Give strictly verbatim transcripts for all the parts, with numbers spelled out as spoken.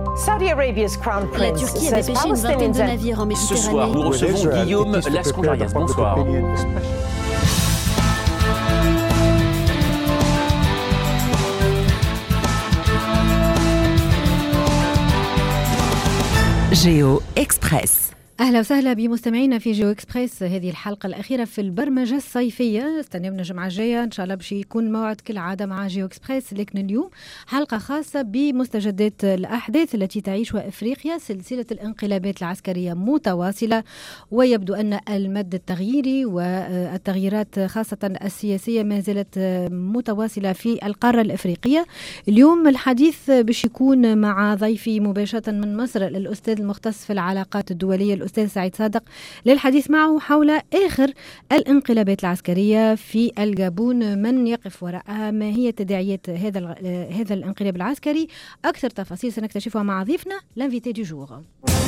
Saudi Arabia's crown La prince Turquie avait says pêché une vingtaine de Palestinians navires en Ce soir, Méditerranée. nous recevons Guillaume Lascondarias. Bonsoir. جيو إكسبرس. أهلا وسهلا بمستمعينا في جيو إكسبرس، هذه الحلقة الأخيرة في البرمجة الصيفية. استنونا الجمعة الجاية إن شاء الله باش يكون موعد كالعادة مع جيو إكسبرس، لكن اليوم حلقة خاصة بمستجدات الأحداث التي تعيشها إفريقيا. سلسلة الانقلابات العسكرية متواصلة، ويبدو أن المد التغييري والتغييرات خاصة السياسية ما زالت متواصلة في القارة الإفريقية. اليوم الحديث باش يكون مع ضيفي مباشرة من مصر الأستاذ المختص في العلاقات الدولية الأستاذ سعيد صادق، للحديث معه حول آخر الانقلابات العسكرية في الجابون، من يقف وراءها، ما هي تداعيات هذا هذا الانقلاب العسكري. أكثر تفاصيل سنكتشفها مع ضيفنا لانفيتي دو جور.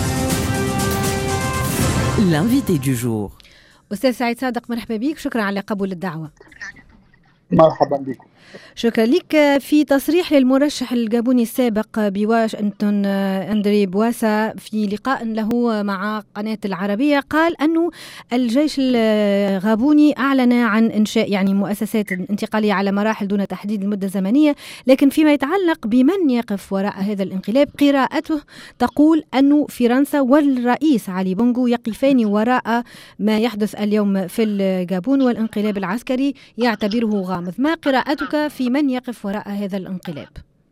لانفيتي دو جور أستاذ سعيد صادق، مرحبا بك، شكرا على قبول الدعوة. مرحبا بكم. شكرا لك. في تصريح للمرشح الجابوني السابق بواشنطن أندري بواسا في لقاء له مع قناة العربية، قال أنه الجيش الغابوني أعلن عن إنشاء يعني مؤسسات انتقالية على مراحل دون تحديد المدة الزمنية، لكن فيما يتعلق بمن يقف وراء هذا الانقلاب، قراءته تقول أنه فرنسا والرئيس علي بونغو يقفان وراء ما يحدث اليوم في الجابون، والانقلاب العسكري يعتبره غامض. ما قراءتك في من يقف وراء هذا الانقلاب؟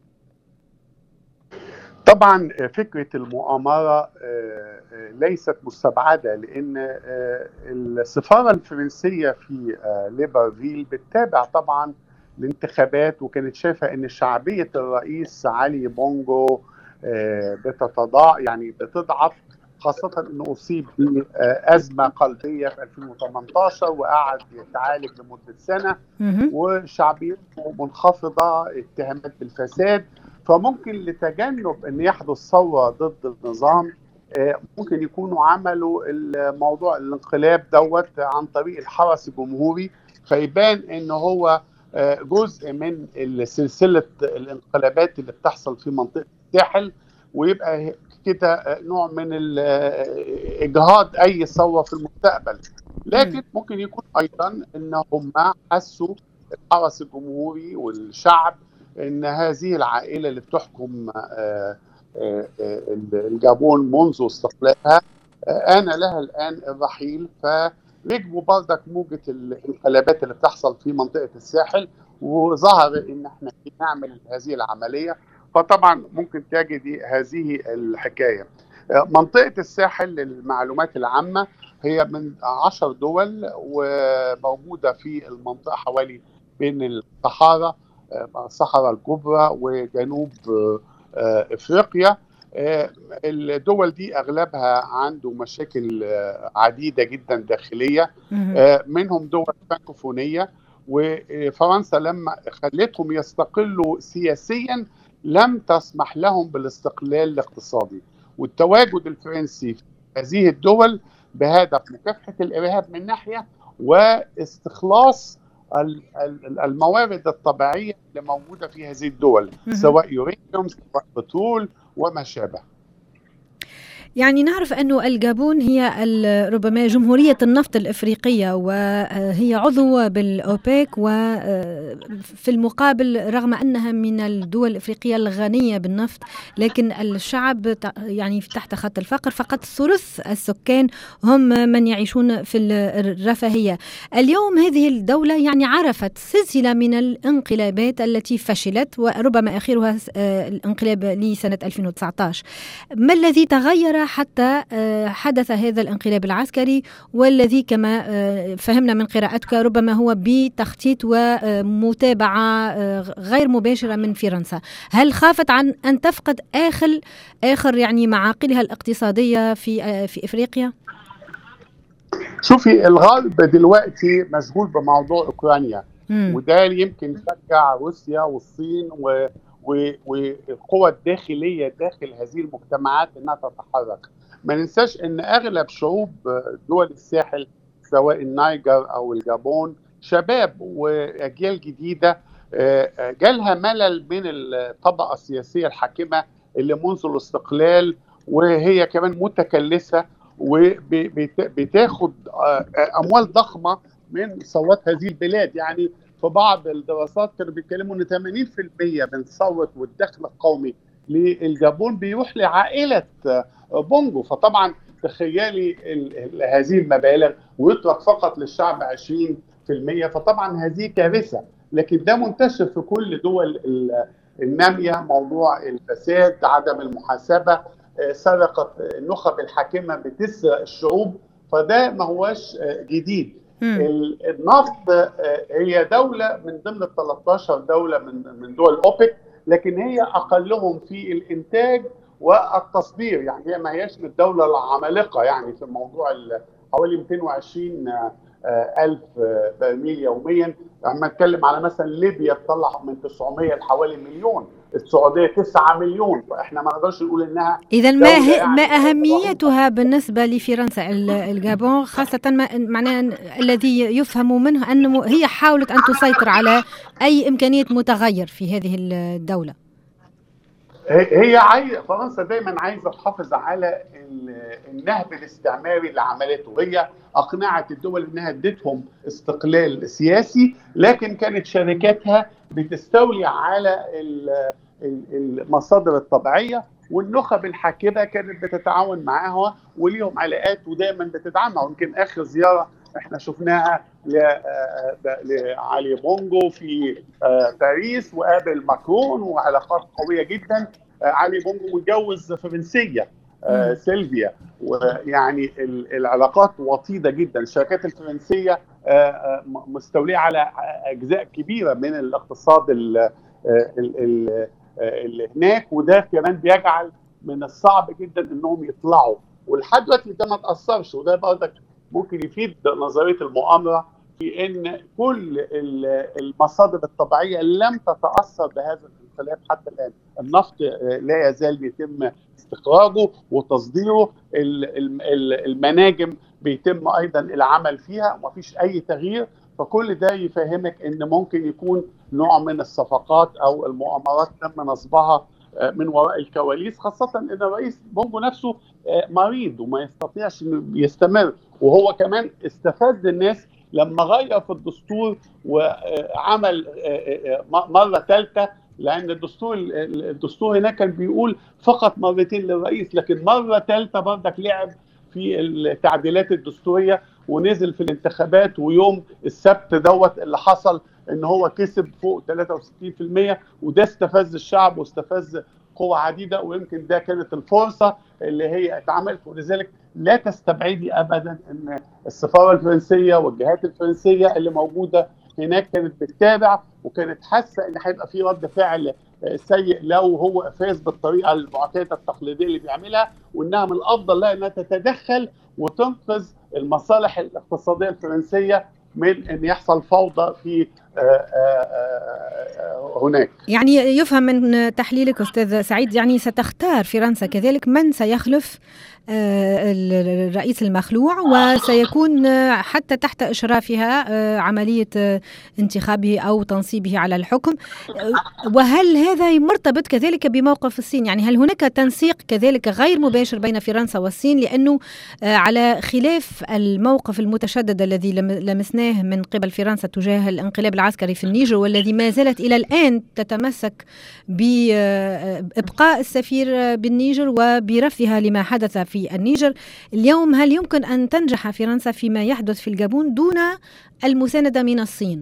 طبعا فكرة المؤامرة ليست مستبعدة، لأن السفارة الفرنسية في ليبرفيل بتتابع طبعا الانتخابات، وكانت شايفة أن شعبية الرئيس علي بونغو بتتضاع يعني بتضعف، خاصة أنه أصيب بأزمة قلبية في ألفين وثمانية عشر وقعد يتعالج لمدة سنة، وشعبيته منخفضة، اتهامات بالفساد. فممكن لتجنب أن يحدث ثورة ضد النظام ممكن يكونوا عملوا الموضوع الانقلاب دوت عن طريق الحرس الجمهوري، فيبان أنه هو جزء من سلسلة الانقلابات اللي بتحصل في منطقة الساحل، ويبقى كده نوع من إجهاض أي ثورة في المستقبل. لكن ممكن يكون أيضا أنهم حسوا الحرس الجمهوري والشعب أن هذه العائلة اللي بتحكم الجابون منذ استقلالها آن لها الآن الرحيل، فركبوا بردك موجة الانقلابات اللي بتحصل في منطقة الساحل، وظهر أن احنا نعمل هذه العملية. فطبعا ممكن تجدي هذه الحكاية. منطقة الساحل للمعلومات العامة هي من عشر دول، وموجودة في المنطقة حوالي بين الصحراء الصحراء الكبرى وجنوب افريقيا. الدول دي اغلبها عنده مشاكل عديدة جدا داخلية، منهم دول فرانكوفونية، وفرنسا لما خلتهم يستقلوا سياسيا لم تسمح لهم بالاستقلال الاقتصادي، والتواجد الفرنسي في هذه الدول بهدف مكافحة الإرهاب من ناحية، واستخلاص الموارد الطبيعية اللي موجودة في هذه الدول، سواء يورانيوم سواء بترول وما شابه. يعني نعرف أنه الجابون هي ربما جمهورية النفط الإفريقية، وهي عضو بالأوبك، وفي المقابل رغم أنها من الدول الإفريقية الغنية بالنفط، لكن الشعب يعني تحت خط الفقر، فقط ثلث السكان هم من يعيشون في الرفاهية. اليوم هذه الدولة يعني عرفت سلسلة من الانقلابات التي فشلت، وربما آخرها الانقلاب لسنة ألفين وتسعة عشر. ما الذي تغير حتى حدث هذا الانقلاب العسكري، والذي كما فهمنا من قراءتك ربما هو بتخطيط ومتابعة غير مباشرة من فرنسا؟ هل خافت عن أن تفقد آخر آخر يعني معاقلها الاقتصادية في في إفريقيا؟ شوفي، الغرب دلوقتي مشغول بموضوع أوكرانيا، مم. وده يمكن شجع روسيا والصين و والقوى الداخلية داخل هذه المجتمعات أنها تتحرك. ما ننساش أن أغلب شعوب دول الساحل سواء النيجر أو الجابون شباب وأجيال جديدة جالها ملل من الطبقة السياسية الحاكمة اللي منذ الاستقلال وهي كمان متكلسة وبتاخد أموال ضخمة من ثروات هذه البلاد. يعني في بعض الدراسات كانوا بيتكلموا ان ثمانين بالمئة من ثروة والدخل القومي للجابون بيروح لعائلة بونجو. فطبعا تخيلي هذه المبالغ ويترك فقط للشعب عشرين بالمئة، فطبعا هذه كارثة. لكن ده منتشر في كل دول النامية، موضوع الفساد، عدم المحاسبة، سرقة النخب الحاكمة بتسرق الشعوب، فده ما هوش جديد. النفط هي دولة من ضمن ال ثلاثة عشر دولة من من دول أوبك، لكن هي أقلهم في الإنتاج والتصدير. يعني هي ما هيش من الدولة العمالقة يعني في موضوع حوالي مئتين وعشرين ألف برميل يوميا. لما نتكلم على مثلا ليبيا تطلع من تسعمئة لحوالي مليون، السعودية تسعة مليون، فإحنا ما نقدرش نقول إنها إذا ما يعني ما أهميتها بالنسبة لفرنسا الجابون، خاصة معناه الذي يفهم منه أنه هي حاولت أن تسيطر على أي إمكانية متغير في هذه الدولة. هي عايزة فرنسا دايما عايزة تحافظ على النهب الاستعماري اللي عملته. هي أقنعت الدول إنها ادتهم استقلال سياسي، لكن كانت شركاتها بتستولي على المصادر الطبيعية، والنخب الحاكمة كانت بتتعاون معاها وليهم علاقات ودايما بتدعمها. ويمكن آخر زيارة احنا شفناها لعلي بونجو في باريس وقابل ماكرون وعلاقات قوية جدا. علي بونجو متجوز فرنسية سيلفيا، ويعني العلاقات وطيدة جدا. الشركات الفرنسية مستولية على أجزاء كبيرة من الاقتصاد اللي هناك، وده كمان بيجعل من الصعب جدا انهم يطلعوا. ولحد دلوقتي ده ما تأثرش، وده برضك ممكن يفيد نظرية المؤامرة في ان كل المصادر الطبيعية لم تتأثر بهذا الانقلاب حتى الآن. النفط لا يزال بيتم استخراجه وتصديره، المناجم بيتم ايضا العمل فيها ومفيش اي تغيير. فكل ده يفهمك ان ممكن يكون نوع من الصفقات او المؤامرات تم نصبها من وراء الكواليس، خاصة ان الرئيس بونجو نفسه مريض وما يستطيعش انه يستمر. وهو كمان استفاد الناس لما غير في الدستور وعمل مرة ثالثة، لأن الدستور الدستور هناك كان بيقول فقط مرتين للرئيس، لكن مرة ثالثة برضك لعب في التعديلات الدستورية ونزل في الانتخابات. ويوم السبت دوت اللي حصل ان هو كسب فوق ثلاثة وستين بالمئة، وده استفز الشعب واستفز قوى عديدة، ويمكن ده كانت الفرصة اللي هي اتعملت. ولذلك لا تستبعدي ابدا ان السفارة الفرنسية والجهات الفرنسية اللي موجودة هناك كانت بتتابع وكانت حاسة ان هيبقى في رد فعل سيء لو هو فاز بالطريقة المعتادة التقليدية اللي بيعملها، وانها من الافضل لها انها تتدخل وتنقذ المصالح الاقتصادية الفرنسية من ان يحصل فوضى في هناك. يعني يفهم من تحليلك أستاذ سعيد يعني ستختار فرنسا كذلك من سيخلف الرئيس المخلوع، وسيكون حتى تحت إشرافها عملية انتخابه أو تنصيبه على الحكم. وهل هذا مرتبط كذلك بموقف الصين؟ يعني هل هناك تنسيق كذلك غير مباشر بين فرنسا والصين؟ لأنه على خلاف الموقف المتشدد الذي لمسناه من قبل فرنسا تجاه الانقلاب العسكري في النيجر، والذي ما زالت إلى الآن تتمسك بإبقاء السفير بالنيجر وبرفضها لما حدث في النيجر اليوم، هل يمكن أن تنجح فرنسا فيما يحدث في الجابون دون المساندة من الصين؟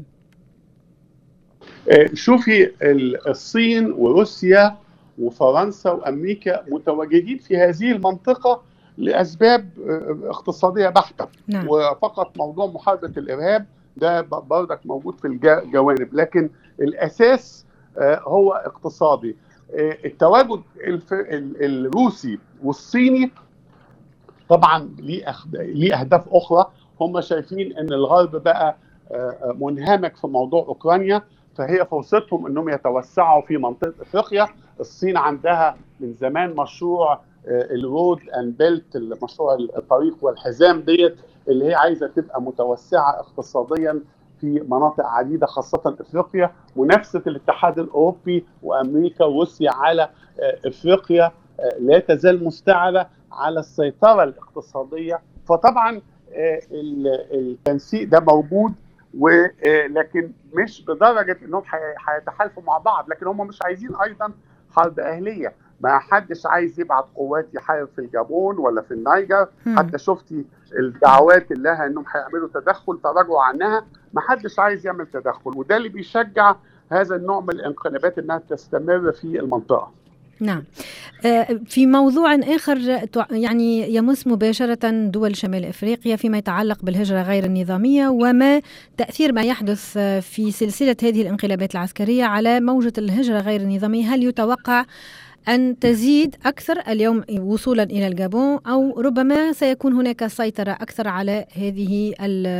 شوفي، الصين وروسيا وفرنسا وأمريكا متواجدين في هذه المنطقة لأسباب اقتصادية بحتة. نعم. وفقط موضوع محاربة الإرهاب ده برضك موجود في الجوانب، لكن الأساس هو اقتصادي. التواجد الروسي والصيني طبعا ليه أهداف أخرى. هم شايفين أن الغرب بقى منهمك في موضوع أوكرانيا، فهي فرصتهم أنهم يتوسعوا في منطقة أفريقيا. الصين عندها من زمان مشروع الرود اند بيلت، المشروع الطريق والحزام ديت، اللي هي عايزة تبقى متوسعة اقتصاديا في مناطق عديدة خاصة أفريقيا. ونفست الاتحاد الأوروبي وأمريكا وروسيا على افريقيا لا تزال مستعرة على السيطرة الاقتصادية. فطبعا التنسيق ده موجود، ولكن مش بدرجة انهم هيتحالفوا مع بعض، لكن هم مش عايزين ايضا حرب اهلية. ما حدش عايز يبعت قوات يحارب في الجابون ولا في النيجر. حتى شفتي الدعوات اللي لها انهم هيعملوا تدخل تراجعوا عنها. ما حدش عايز يعمل تدخل، وده اللي بيشجع هذا النوع من الانقلابات انها تستمر في المنطقة. نعم. في موضوع آخر يعني يمس مباشرة دول شمال إفريقيا فيما يتعلق بالهجرة غير النظامية وما تأثير ما يحدث في سلسلة هذه الانقلابات العسكرية على موجة الهجرة غير النظامية، هل يتوقع أن تزيد أكثر اليوم وصولا إلى الجابون، أو ربما سيكون هناك سيطرة أكثر على هذه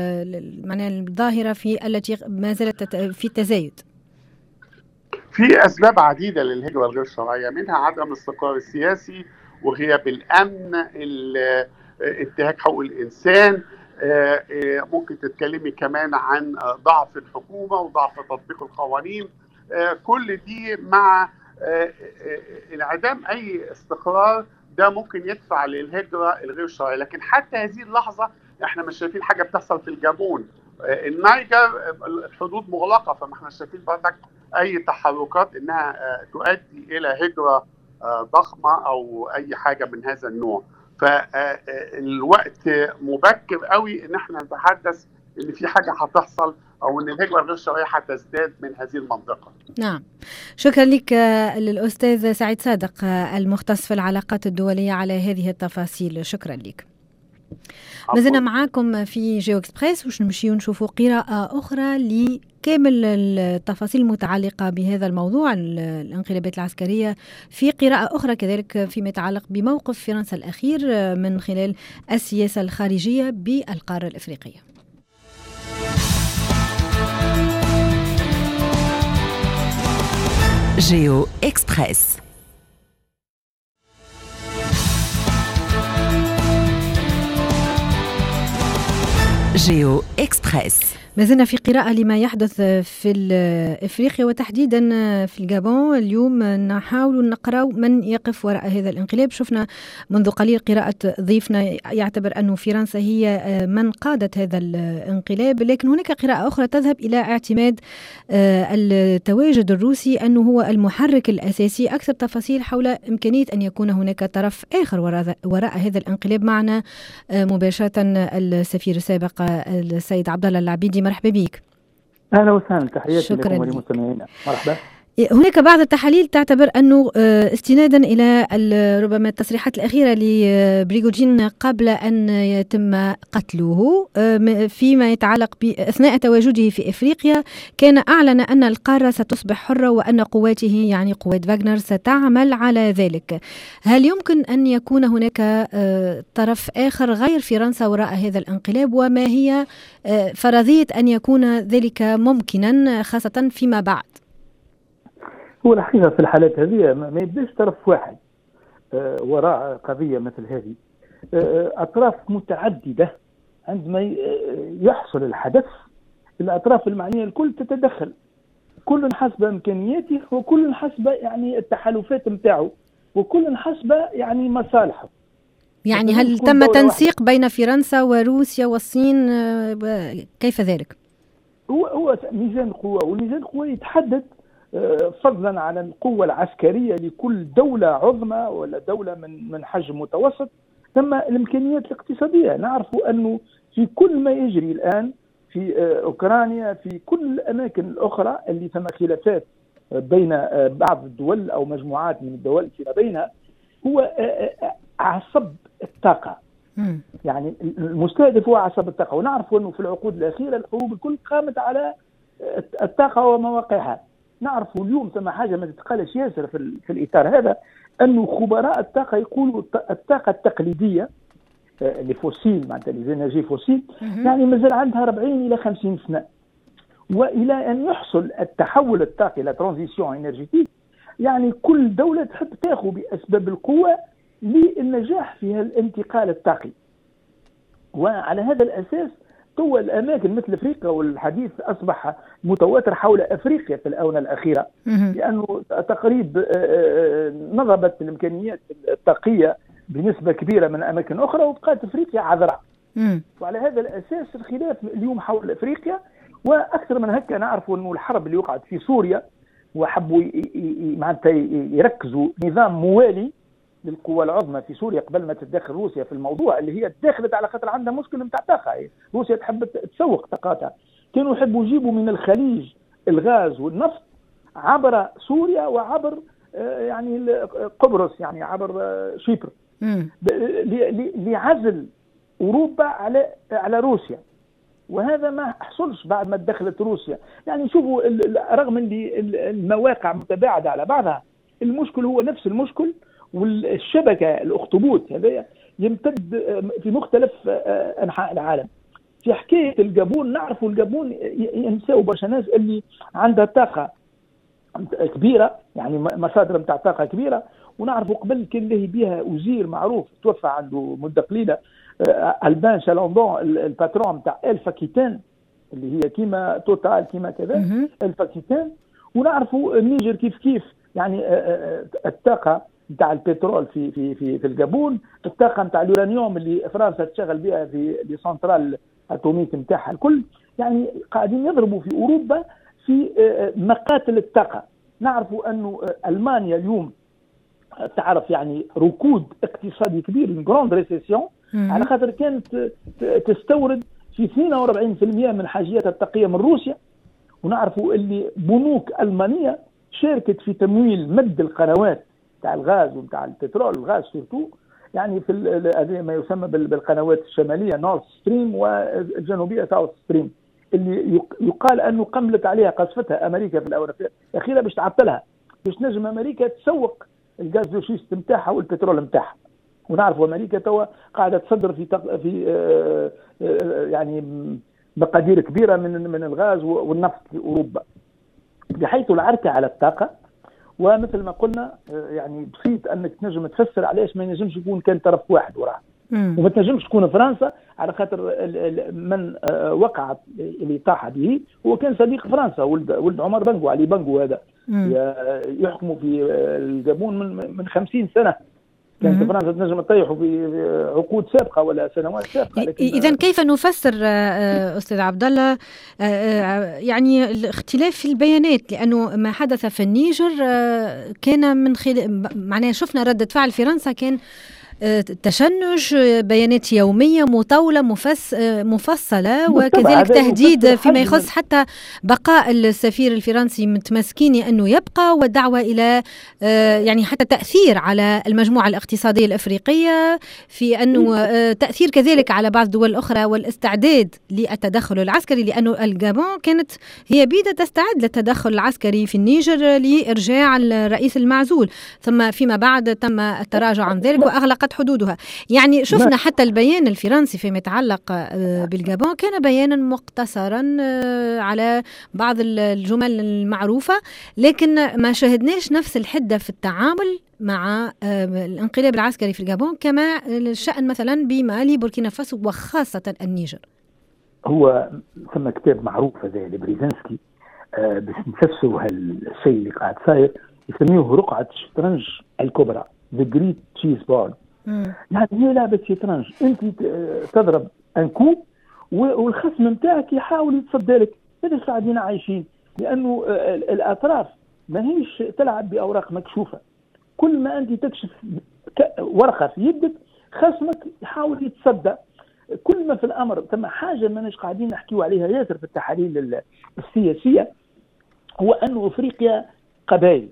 الظاهرة في التي ما زالت في التزايد؟ في أسباب عديدة للهجرة الغير شرعية، منها عدم الاستقرار السياسي وغياب الأمن، انتهاك حقوق الإنسان. ممكن تتكلمي كمان عن ضعف الحكومة وضعف تطبيق القوانين. كل دي مع انعدام أي استقرار ده ممكن يدفع للهجرة الغير شرعية. لكن حتى هذه اللحظة احنا مش شايفين حاجة بتحصل في الجابون. النيجر الحدود مغلقة، فما احنا شايفين برضك اي تحركات انها تؤدي الى هجرة ضخمة او اي حاجة من هذا النوع. فالوقت مبكر قوي ان احنا نتحدث ان في حاجة هتحصل او ان الهجرة الغير شرعية هتزداد من هذه المنطقة. نعم، شكرا لك للأستاذ سعيد صادق المختص في العلاقات الدولية على هذه التفاصيل. شكرا لك. مازلنا معاكم في جيو إكسبريس، وش نمشي ونشوفوا قراءة أخرى لكامل التفاصيل المتعلقة بهذا الموضوع الانقلابات العسكرية، في قراءة أخرى كذلك فيما يتعلق بموقف فرنسا الأخير من خلال السياسة الخارجية بالقارة الإفريقية. جيو إكسبريس. جيو إكسبريس. ما زلنا في قراءة لما يحدث في إفريقيا وتحديدا في الجابون. اليوم نحاول نقرأ من يقف وراء هذا الانقلاب. شفنا منذ قليل قراءة ضيفنا يعتبر أن فرنسا هي من قادت هذا الانقلاب، لكن هناك قراءة أخرى تذهب إلى اعتماد التواجد الروسي أنه هو المحرك الأساسي. أكثر تفاصيل حول إمكانية أن يكون هناك طرف آخر وراء هذا الانقلاب معنا مباشرة السفير السابق السيد عبد الله العبيدي. مرحبا بك. اهلا وسهلا، تحياتي لكم ولمستمعينا. مرحبا. هناك بعض التحاليل تعتبر أنه استنادا إلى ربما التصريحات الأخيرة لبريغوجين قبل أن يتم قتله فيما يتعلق بأثناء تواجده في إفريقيا، كان أعلن أن القارة ستصبح حرة وأن قواته يعني قوات فاغنر ستعمل على ذلك. هل يمكن أن يكون هناك طرف آخر غير فرنسا وراء هذا الانقلاب، وما هي فرضية أن يكون ذلك ممكنا خاصة فيما بعد؟ هو الحقيقة في الحالات هذه ما يبداش طرف واحد وراء قضية مثل هذه. أطراف متعددة عندما يحصل الحدث، الأطراف المعنية الكل تتدخل، كل حسب إمكانياته وكل حسب يعني التحالفات متاعه وكل حسب يعني مصالحه. يعني هل تم تنسيق بين فرنسا وروسيا والصين؟ كيف ذلك؟ هو هو ميزان قوة، والميزان قوة يتحدد فضلا عن القوة العسكرية لكل دولة عظمى ولا دولة من من حجم متوسط، ثم الإمكانيات الاقتصادية. نعرف أنه في كل ما يجري الآن في أوكرانيا، في كل الأماكن الأخرى اللي ثم خلافات بين بعض الدول أو مجموعات من الدول فيما بينها، هو عصب الطاقة. يعني المستهدف هو عصب الطاقة. ونعرف أنه في العقود الأخيرة الحروب الكل قامت على الطاقة ومواقعها. نعرف اليوم ثم حاجة ما تتقالش ياسر في, في الإطار هذا، أنه خبراء الطاقة يقولوا الطاقة التقليدية لفوسيل معناتها لزينرجي فوسيل يعني مازال عندها أربعين إلى خمسين سنة، وإلى أن يحصل التحول الطاقي لا ترانزيسيون إنرجيتيك يعني كل دولة تحب تاخذ بأسباب القوة للنجاح في الانتقال الطاقي. وعلى هذا الأساس توا الاماكن مثل افريقيا، والحديث اصبح متواتر حول افريقيا في الاونه الاخيره، لانه تقريب نضبت الامكانيات الطاقيه بنسبه كبيره من اماكن اخرى، وبقات افريقيا عذراء. وعلى هذا الاساس الخلاف اليوم حول افريقيا. واكثر من هكا نعرفوا انه الحرب اللي وقعت في سوريا وحبوا معناتها يركزوا نظام موالي للقوى العظمى في سوريا قبل ما تتدخل روسيا في الموضوع، اللي هي دخلت على خاطر عندها مشكل نتاع طاقه. روسيا تحب تسوق طاقاتها، كانوا يحبوا يجيبوا من الخليج الغاز والنفط عبر سوريا وعبر يعني قبرص، يعني عبر شيبر، لعزل اوروبا على على روسيا. وهذا ما حصلش بعد ما دخلت روسيا. يعني شوفوا رغم ان المواقع متباعده على بعضها، المشكل هو نفس المشكل، والشبكه الاخطبوط هذا يمتد في مختلف انحاء العالم. في حكايه الجابون نعرفوا الجابون ينساو برشا ناس اللي عندها طاقه كبيره، يعني مصادر نتاع طاقه كبيره. ونعرفوا قبل كان له بها وزير معروف توفى عنده مده قليله، البان شالوندون، الباترون نتاع الفاكيتان اللي هي كيما توتال كيما كذا الفاكيتان. ونعرفوا النيجر كيف كيف، يعني الطاقه نتاع البترول في في في في الجابون، الطاقه نتاع اليورانيوم اللي فرنسا تشغل بها في لي سنترال اتوميك نتاعها الكل، يعني قاعدين يضربوا في اوروبا في مقاتل الطاقه. نعرفوا انه المانيا اليوم تعرف يعني ركود اقتصادي كبير، من جراند ريسيسيون، على خاطر كانت تستورد في اثنين وأربعين بالمئة من حاجياتها الطاقيه من روسيا. ونعرفوا اللي بنوك المانيه شاركت في تمويل مد القنوات تاع الغاز وتاع البترول، الغاز سورتو، يعني في ما يسمى بالقنوات الشماليه نورث ستريم والجنوبيه ساوث ستريم، اللي يقال انه قملت عليها قصفتها امريكا في الاونه الاخيره باش تعطلها، باش نجم امريكا تسوق الغاز دوشيست نتاعها والبترول نتاعها. ونعرفوا امريكا توا قاعده تصدر في تق... في آآ آآ يعني مقادير كبيره من من الغاز والنفط في اوروبا، بحيث العركه على الطاقه. ومثل ما قلنا يعني بسيط انك تنجم تفسر علاش ما ينجمش يكون كان طرف واحد وراه، وما تنجمش تكون فرنسا، على خاطر من وقعت اللي طاح به هو كان صديق فرنسا، ولد ولد عمر بنغو، علي بنغو هذا يحكموا في الجابون من من خمسين سنه. كانت فرنسا تنجم تطيحوا في عقود سابقه ولا سنوات سابقه. اذا كيف نفسر استاذ عبد الله يعني الاختلاف في البيانات؟ لانه ما حدث في النيجر كان من خلال معناها شفنا رده فعل فرنسا كان تشنج، بيانات يومية مطولة مفس مفصلة، وكذلك تهديد فيما يخص حتى بقاء السفير الفرنسي متمسكين أنه يبقى، والدعوة إلى يعني حتى تأثير على المجموعة الاقتصادية الأفريقية، في أنه تأثير كذلك على بعض الدول الأخرى، والاستعداد للتدخل العسكري، لأنه الجابون كانت هي بيدة تستعد للتدخل العسكري في النيجر لإرجاع الرئيس المعزول، ثم فيما بعد تم التراجع عن ذلك وأغلقت حدودها. يعني شفنا حتى البيان الفرنسي فيما يتعلق بالجابون كان بيانا مقتصرا على بعض الجمل المعروفة، لكن ما شاهدناش نفس الحدة في التعامل مع الانقلاب العسكري في الجابون كما الشأن مثلا بمالي، بوركينا فاسو، وخاصة النيجر. هو ثم كتاب معروف هذا لبريزنسكي باش نفسروا هالشيء اللي قاعد صاير، يسميوه رقعة الشطرنج الكبرى، The Great Chess Board. يعني هي لعبة شطرنج، انت تضرب انكو والخصم نتاعك يحاول يتصدى لك. هذا قاعدين عايشين، لانه الاطراف ما هيش تلعب باوراق مكشوفه. كل ما انت تكشف ورقه في يدك خصمك يحاول يتصدى. كل ما في الامر ثم حاجه ما نش قاعدين نحكيو عليها ياسر في التحاليل السياسيه، هو انه افريقيا قبائل،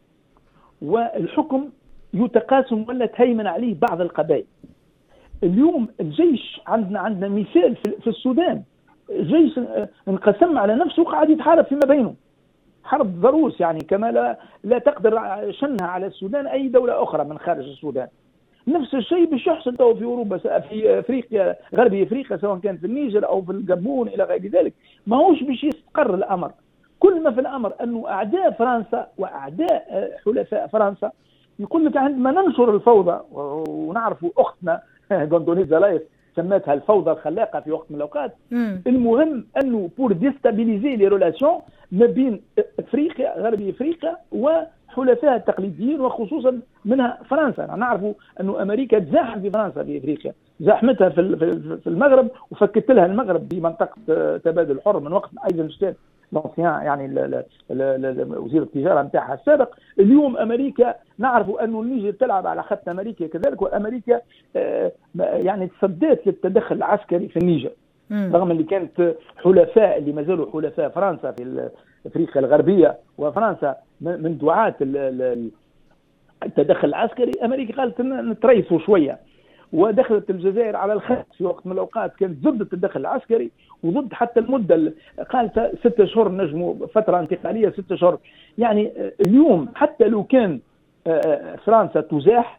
والحكم يتقاسم ولا تهيمن عليه بعض القبائل. اليوم الجيش عندنا عندنا مثال في السودان، جيش انقسم على نفسه وقاعد يتحارب فيما بينه، حرب ضروس، يعني كما لا, لا تقدر شنها على السودان أي دولة أخرى من خارج السودان. نفس الشيء باش يحصل تو في أوروبا، في أفريقيا، غربي أفريقيا، سواء كان في النيجر أو في الجابون إلى غير ذلك. ما هوش باش يستقر الأمر. كل ما في الأمر أنه أعداء فرنسا وأعداء حلفاء فرنسا يقول لك عندما ننشر الفوضى، ونعرف أختنا غوندوليزا رايس سمتها الفوضى الخلاقه في وقت من الاوقات. المهم انه بور ديستابيليزي لي ريلاسيون ما بين افريقيا غربي افريقيا وحلفائها التقليديين وخصوصا منها فرنسا. نعرفوا انه امريكا تزاحم في فرنسا في افريقيا، زاحمتها في في المغرب وفكت لها المغرب بمنطقه تبادل حر من وقت ايزنشتاين لونسيان يعني ل ل وزير التجاره نتاعها السابق. اليوم امريكا نعرفوا انه النيجر تلعب على خط امريكا كذلك، وامريكا آه يعني تصدت للتدخل العسكري في النيجر رغم اللي كانت حلفاء اللي ما زالوا حلفاء فرنسا في افريقيا الغربيه، وفرنسا من دعاة التدخل العسكري. امريكا قالت نتريثوا شويه ودخلت الجزائر على الخط في وقت من الاوقات كانت ضد التدخل العسكري وضد حتى المده، قالت ستة اشهر نجموا فتره انتقاليه ستة اشهر. يعني اليوم حتى لو كان فرنسا تزاح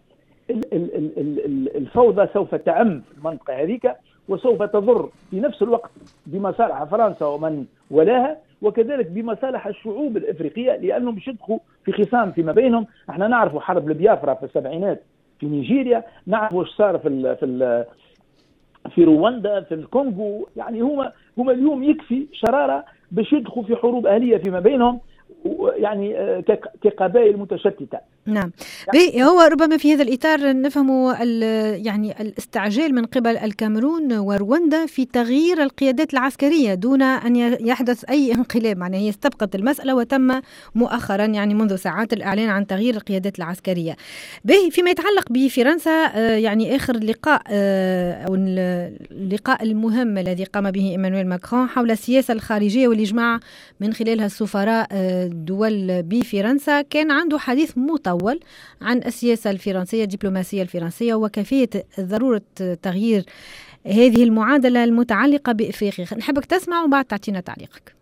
الفوضى سوف تعم في المنطقه هذيك وسوف تضر في نفس الوقت بمصالح فرنسا ومن ولاها وكذلك بمصالح الشعوب الافريقيه لانهم يدخلوا في خصام فيما بينهم. احنا نعرفوا حرب البيافرا في السبعينات في نيجيريا، نعرفوا واش صار في ال في ال في رواندا في الكونغو. يعني هما هما اليوم يكفي شراره باش يدخلوا في حروب اهليه فيما بينهم يعني كقبائل متشتته. نعم. يعني هو ربما في هذا الإطار نفهم يعني الاستعجال من قبل الكاميرون ورواندا في تغيير القيادات العسكرية دون أن يحدث أي انقلاب. يعني هي استبقت المسألة وتم مؤخرا يعني منذ ساعات الإعلان عن تغيير القيادات العسكرية. فيما يتعلق بفرنسا يعني آخر لقاء أو اللقاء المهم الذي قام به إيمانويل ماكرون حول السياسة الخارجية والإجماع من خلالها السفراء دول بفرنسا كان عنده حديث مطول عن السياسة الفرنسية الدبلوماسية الفرنسية وكيفية ضرورة تغيير هذه المعادلة المتعلقة بإفريقيا. نحبك تسمع وبعد تعطينا تعليقك.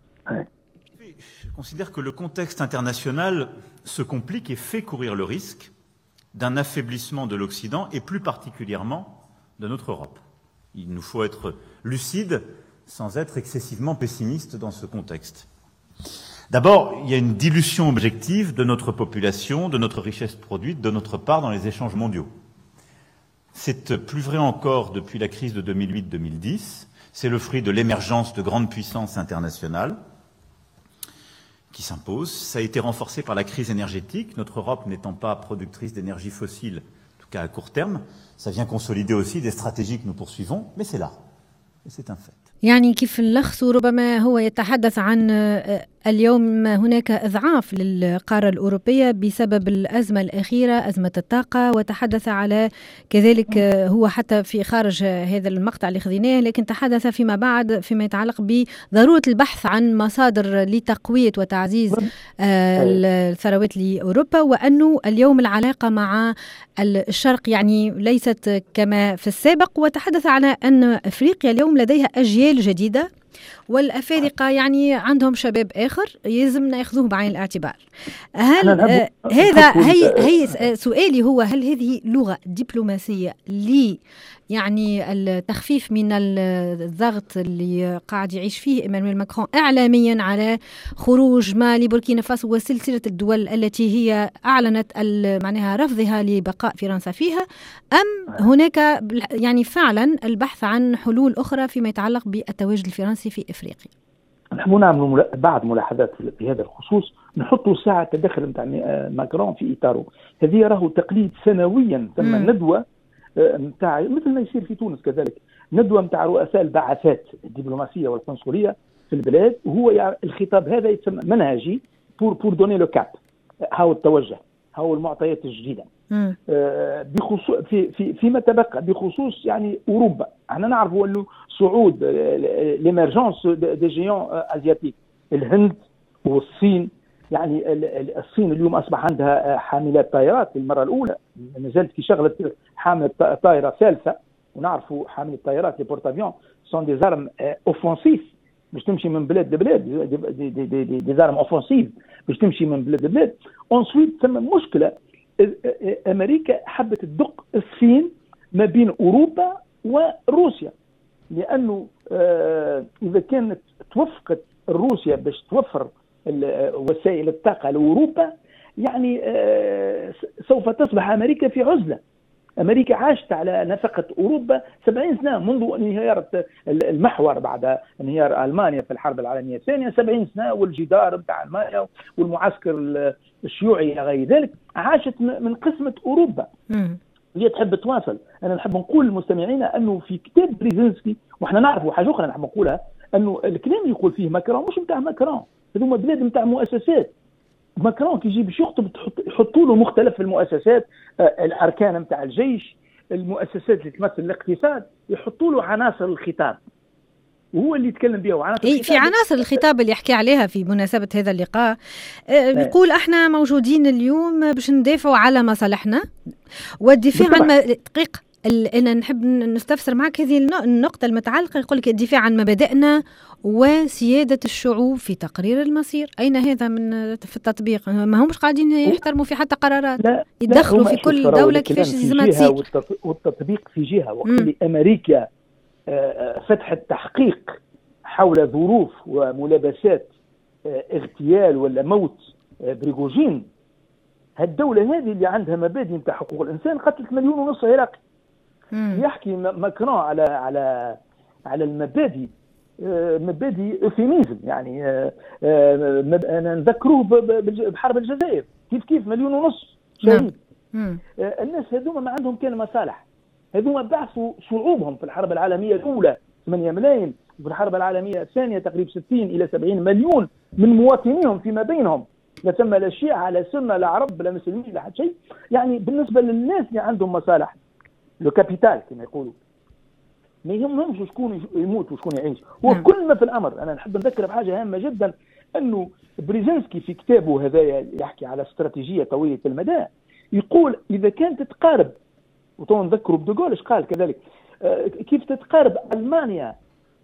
Je considère que le contexte international se complique et fait courir le risque d'un affaiblissement de l'Occident et plus particulièrement de notre Europe. Il nous faut être lucide sans être excessivement pessimiste dans ce contexte. D'abord, il y a une dilution objective de notre population, de notre richesse produite, de notre part dans les échanges mondiaux. C'est plus vrai encore depuis la crise de deux mille huit deux mille dix. C'est le fruit de l'émergence de grandes puissances internationales qui s'imposent. Ça a été renforcé par la crise énergétique. Notre Europe n'étant pas productrice d'énergie fossile, en tout cas à court terme, ça vient consolider aussi des stratégies que nous poursuivons, mais c'est là. Et c'est un fait. يعني كيف اللخص ربما هو يتحدث عن اليوم هناك إضعاف للقارة الأوروبية بسبب الأزمة الأخيرة أزمة الطاقة، وتحدث على كذلك هو حتى في خارج هذا المقطع اللي خذيناه، لكن تحدث فيما بعد فيما يتعلق بضرورة البحث عن مصادر لتقوية وتعزيز الثروات لأوروبا، وأنه اليوم العلاقة مع الشرق يعني ليست كما في السابق، وتحدث على أن أفريقيا اليوم لديها أجيال جديدة والأفارقة يعني عندهم شباب آخر يلزم نأخذوه بعين الاعتبار. هل آه هذا هي هي سؤالي هو هل هذه لغة دبلوماسية لي يعني التخفيف من الضغط اللي قاعد يعيش فيه إيمانويل ماكرون إعلاميا على خروج مالي بوركينا فاسو وسلسلة الدول التي هي أعلنت معناها رفضها لبقاء فرنسا فيها، أم هناك يعني فعلا البحث عن حلول أخرى فيما يتعلق بالتواجد الفرنسي في إفريقيا؟ نحن نعمل بعض ملاحظات في هذا الخصوص، نحطوا ساعة تدخل نتاع ماكرون في إطاره. هذه راه تقليد سنويا ثم ندوة نتاع مثل ما يصير في تونس كذلك، ندوة نتاع رؤساء البعثات الدبلوماسية والقنصلية في البلاد، وهو يعني الخطاب هذا يتسمى منهجي بور بور دوني لو كاب، هاو التوجه، هاو المعطيات الجديدة. آه بخصوص في في فيما تبقى بخصوص يعني أوروبا، احنا نعرفوا انه صعود ليميرجونس دي جيون ازياتيك، الهند والصين. يعني الصين اليوم اصبح عندها حاملات طائرات للمره الاولى، ما زالت كي شغلت حامله طائره ثالثه، ونعرفوا حامله الطائرات لي بورتافيون سون دي زارم اوفونسيف باش تمشي من بلاد لبلاد، دي دي دي دي, دي زارم اوفونسيف باش تمشي من بلاد لبلاد. اونسويت ثم مشكله، امريكا حبت تدق الصين ما بين اوروبا وروسيا، لانه آه اذا كانت توفقت روسيا باش توفر وسائل الطاقه لاوروبا، يعني آه سوف تصبح امريكا في عزله، أمريكا عاشت على نفقة أوروبا سبعين سنة منذ انهيار المحور بعد انهيار ألمانيا في الحرب العالمية الثانية. سبعين سنة والجدار بتاع ألمانيا والمعسكر الشيوعي إلى غير ذلك، عاشت من قسمة أوروبا. هي تحب تواصل. أنا نحب نقول للمستمعين أنه في كتاب بريزنسكي، وإحنا نعرفوا حاجة أخرى نحب نقولها، أنه الكلام اللي يقول فيه ماكرون مش متاع ماكرون، هذوما بلاد متاع مؤسسات. ماكرون كي يجي باش يخطب يحطوا له مختلف المؤسسات، الاركان نتاع الجيش، المؤسسات اللي تمثل الاقتصاد، يحطوا له عناصر الخطاب وهو اللي يتكلم بها. وعناصر إيه في عناصر الخطاب اللي يحكي عليها في مناسبة هذا اللقاء، بيقول احنا موجودين اليوم باش ندافعوا على مصالحنا والدفاع عن دقيق. أنا نحب نستفسر معك هذه النقطة المتعلقة، يقول لك الدفاع عن مبادئنا وسيادة الشعوب في تقرير المصير. أين هذا من في التطبيق؟ ما همش قاعدين يحترموا في حتى قرارات، يدخلوا في كل دولة كيفاش لازم تصير. والتطبيق في جهة، وقت اللي أمريكا فتحت تحقيق حول ظروف وملابسات اغتيال ولا موت بريغوجين، هالدولة هذه اللي عندها مبادئ نتاع حقوق الإنسان قتلت مليون ونص عراقي. يحكي ماكرون على على على المبادئ، مبادئ اوفيميزم يعني. انا نذكروه بحرب الجزائر، كيف كيف مليون ونص شهيد. الناس هذوما ما عندهم كان مصالح، هذوما بعثوا شعوبهم في الحرب العالميه الاولى ثمانية ملايين، وفي الحرب العالميه الثانيه تقريبا ستين الى سبعين مليون من مواطنيهم فيما بينهم، لا ثم لا شيعة لا سنة لا عرب لا مسلمين لا حد شيء. يعني بالنسبه للناس اللي عندهم مصالح، لو كابيتال كما يقولوا، ما يهمهمش شكون يموت وشكون يعيش. وكل ما في الامر، انا نحب نذكر بحاجه هامه جدا، انه بريزنسكي في كتابه هذايا يحكي على استراتيجيه طويله المدى، يقول اذا كانت تتقارب، وتو نذكروا بدوغول ايش قال كذلك، كيف تتقارب المانيا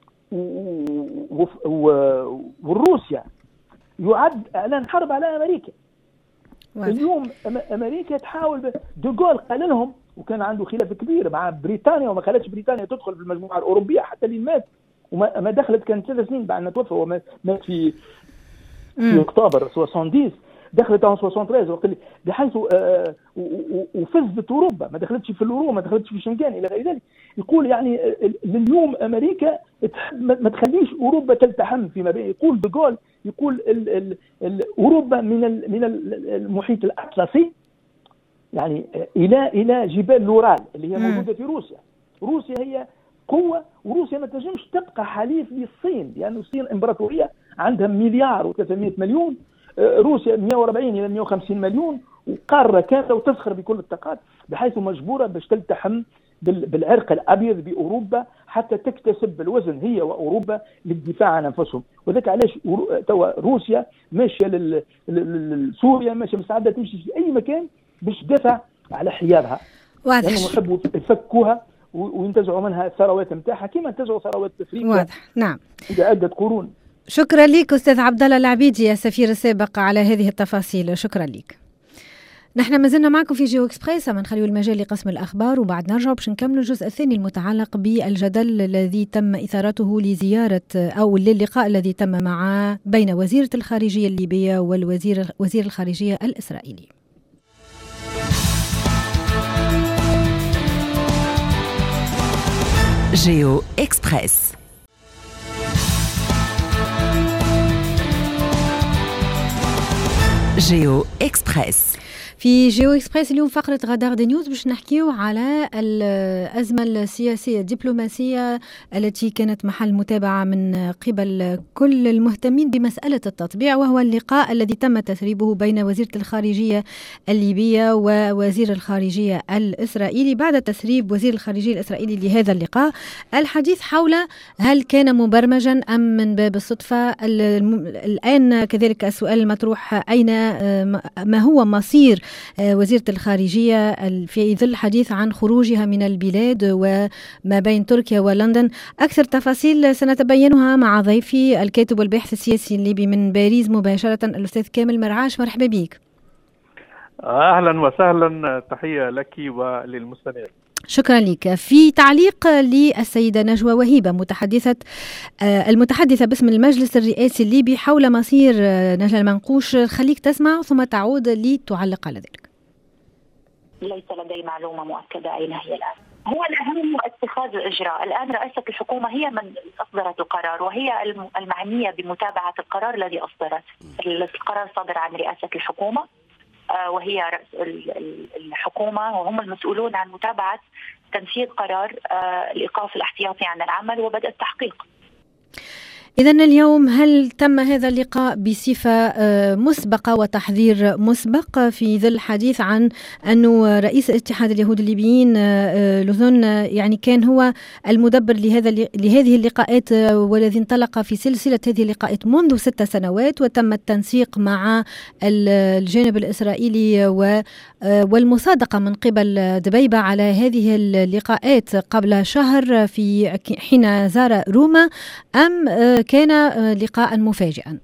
وروسيا يعد اعلان حرب على امريكا. اليوم امريكا تحاول، دوغول قال لهم، وكان عنده خلاف كبير مع بريطانيا وما خلتش بريطانيا تدخل في المجموعه الاوروبيه حتى اللي مات، وما ما دخلت، كانت ثلاث سنين بعد ما توفى، ومات في في اكتوبر سبعين، دخلت عام ثلاثة وعشرين وقت بحيث آه وفزت اوروبا، ما دخلتش في اليورو، ما دخلتش في شنغن الى غير ذلك. يقول يعني اليوم امريكا ما تخليش اوروبا تلتحم فيما بين. يقول دوغول، يقول ال ال ال اوروبا من ال من المحيط الاطلسي يعني الى الى جبال لورال اللي هي موجوده في روسيا. روسيا هي قوه، وروسيا ما تنجمش تبقى حليف للصين، لان يعني الصين امبراطوريه عندها مليار وثلاثمائة مليون، روسيا مئة وأربعين الى مئة وخمسين مليون، وقاره كامله وتزخر بكل الطاقات، بحيث مجبوره باش تلتحم بالعرق الابيض باوروبا حتى تكتسب الوزن هي واوروبا للدفاع عن انفسهم. وذلك علاش توا روسيا ماشيه لسوريا، ماشيه مستعده تمشي في اي مكان باش تدافع على حيادها، لانهم يعني يحبوا يفكوها وينتزعوا منها الثروات نتاعها كما انتزعوا ثروات افريقيا. واضح. نعم، اذا عده قرون. شكرا لك أستاذ عبد الله العبيدي السفير السابق على هذه التفاصيل، شكرا لك. نحن ما زلنا معكم في جيو إكسبريس، ما نخليو المجال لقسم الأخبار وبعد نرجع باش نكملوا الجزء الثاني المتعلق بالجدل الذي تم إثارته لزيارة أو للقاء الذي تم مع بين وزيرة الخارجية الليبية والوزير وزير الخارجية الإسرائيلي. جيو إكسبريس. جيو إكسبريس. في جيو إكسبريس اليوم فقرة غدار دي نيوز باش نحكيو على الأزمة السياسية الدبلوماسية التي كانت محل متابعة من قبل كل المهتمين بمسألة التطبيع، وهو اللقاء الذي تم تسريبه بين وزيرة الخارجية الليبية ووزير الخارجية الإسرائيلي. بعد تسريب وزير الخارجية الإسرائيلي لهذا اللقاء، الحديث حول هل كان مبرمجا أم من باب الصدفة. الآن كذلك السؤال المطروح، أين ما هو مصير وزيرة الخارجية في ظل الحديث عن خروجها من البلاد وما بين تركيا ولندن؟ أكثر تفاصيل سنتبينها مع ضيفي الكاتب والباحث السياسي الليبي من باريس مباشرة الأستاذ كامل مرعاش. مرحبا بك. أهلا وسهلا، تحية لك وللمستمعين. شكرا لك. في تعليق للسيدة نجوى وهيبة متحدثة المتحدثة باسم المجلس الرئاسي الليبي حول مصير نجلاء المنقوش، خليك تسمع ثم تعود لتعلق على ذلك. ليس لدي معلومة مؤكدة أين هي الآن. هو الأهم هو اتخاذ الإجراء. الآن رئاسة الحكومة هي من أصدرت القرار، وهي المعنية بمتابعة القرار الذي أصدرت. القرار صدر عن رئاسة الحكومة، وهي رئيس الحكومة، وهم المسؤولون عن متابعة تنفيذ قرار الإيقاف الاحتياطي عن العمل وبدء التحقيق. إذن اليوم هل تم هذا اللقاء بصفة مسبقة وتحذير مسبق في ظل الحديث عن أنه رئيس اتحاد اليهود الليبيين لوزون يعني كان هو المدبر لهذا لهذه اللقاءات، والذي انطلق في سلسلة هذه اللقاءات منذ ست سنوات، وتم التنسيق مع الجانب الإسرائيلي والمصادقة من قبل دبيبة على هذه اللقاءات قبل شهر في حين زار روما، أم كان لقاء مفاجئا؟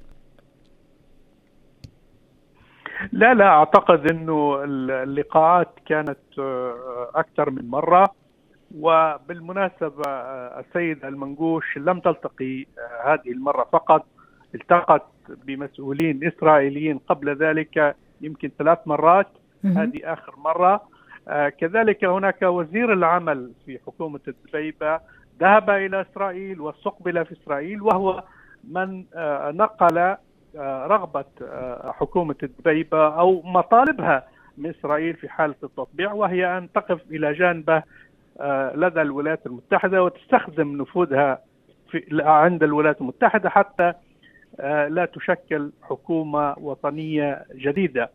لا لا أعتقد أنه اللقاءات كانت أكثر من مرة. وبالمناسبة السيد المنقوش لم تلتقي هذه المرة فقط، التقت بمسؤولين إسرائيليين قبل ذلك يمكن ثلاث مرات، هذه آخر مرة. كذلك هناك وزير العمل في حكومة الدبيبة ذهب إلى إسرائيل واستقبل في إسرائيل، وهو من نقل رغبة حكومة الدبيبة أو مطالبها من إسرائيل في حالة التطبيع، وهي أن تقف إلى جانبه لدى الولايات المتحدة وتستخدم نفوذها في عند الولايات المتحدة حتى لا تشكل حكومة وطنية جديدة.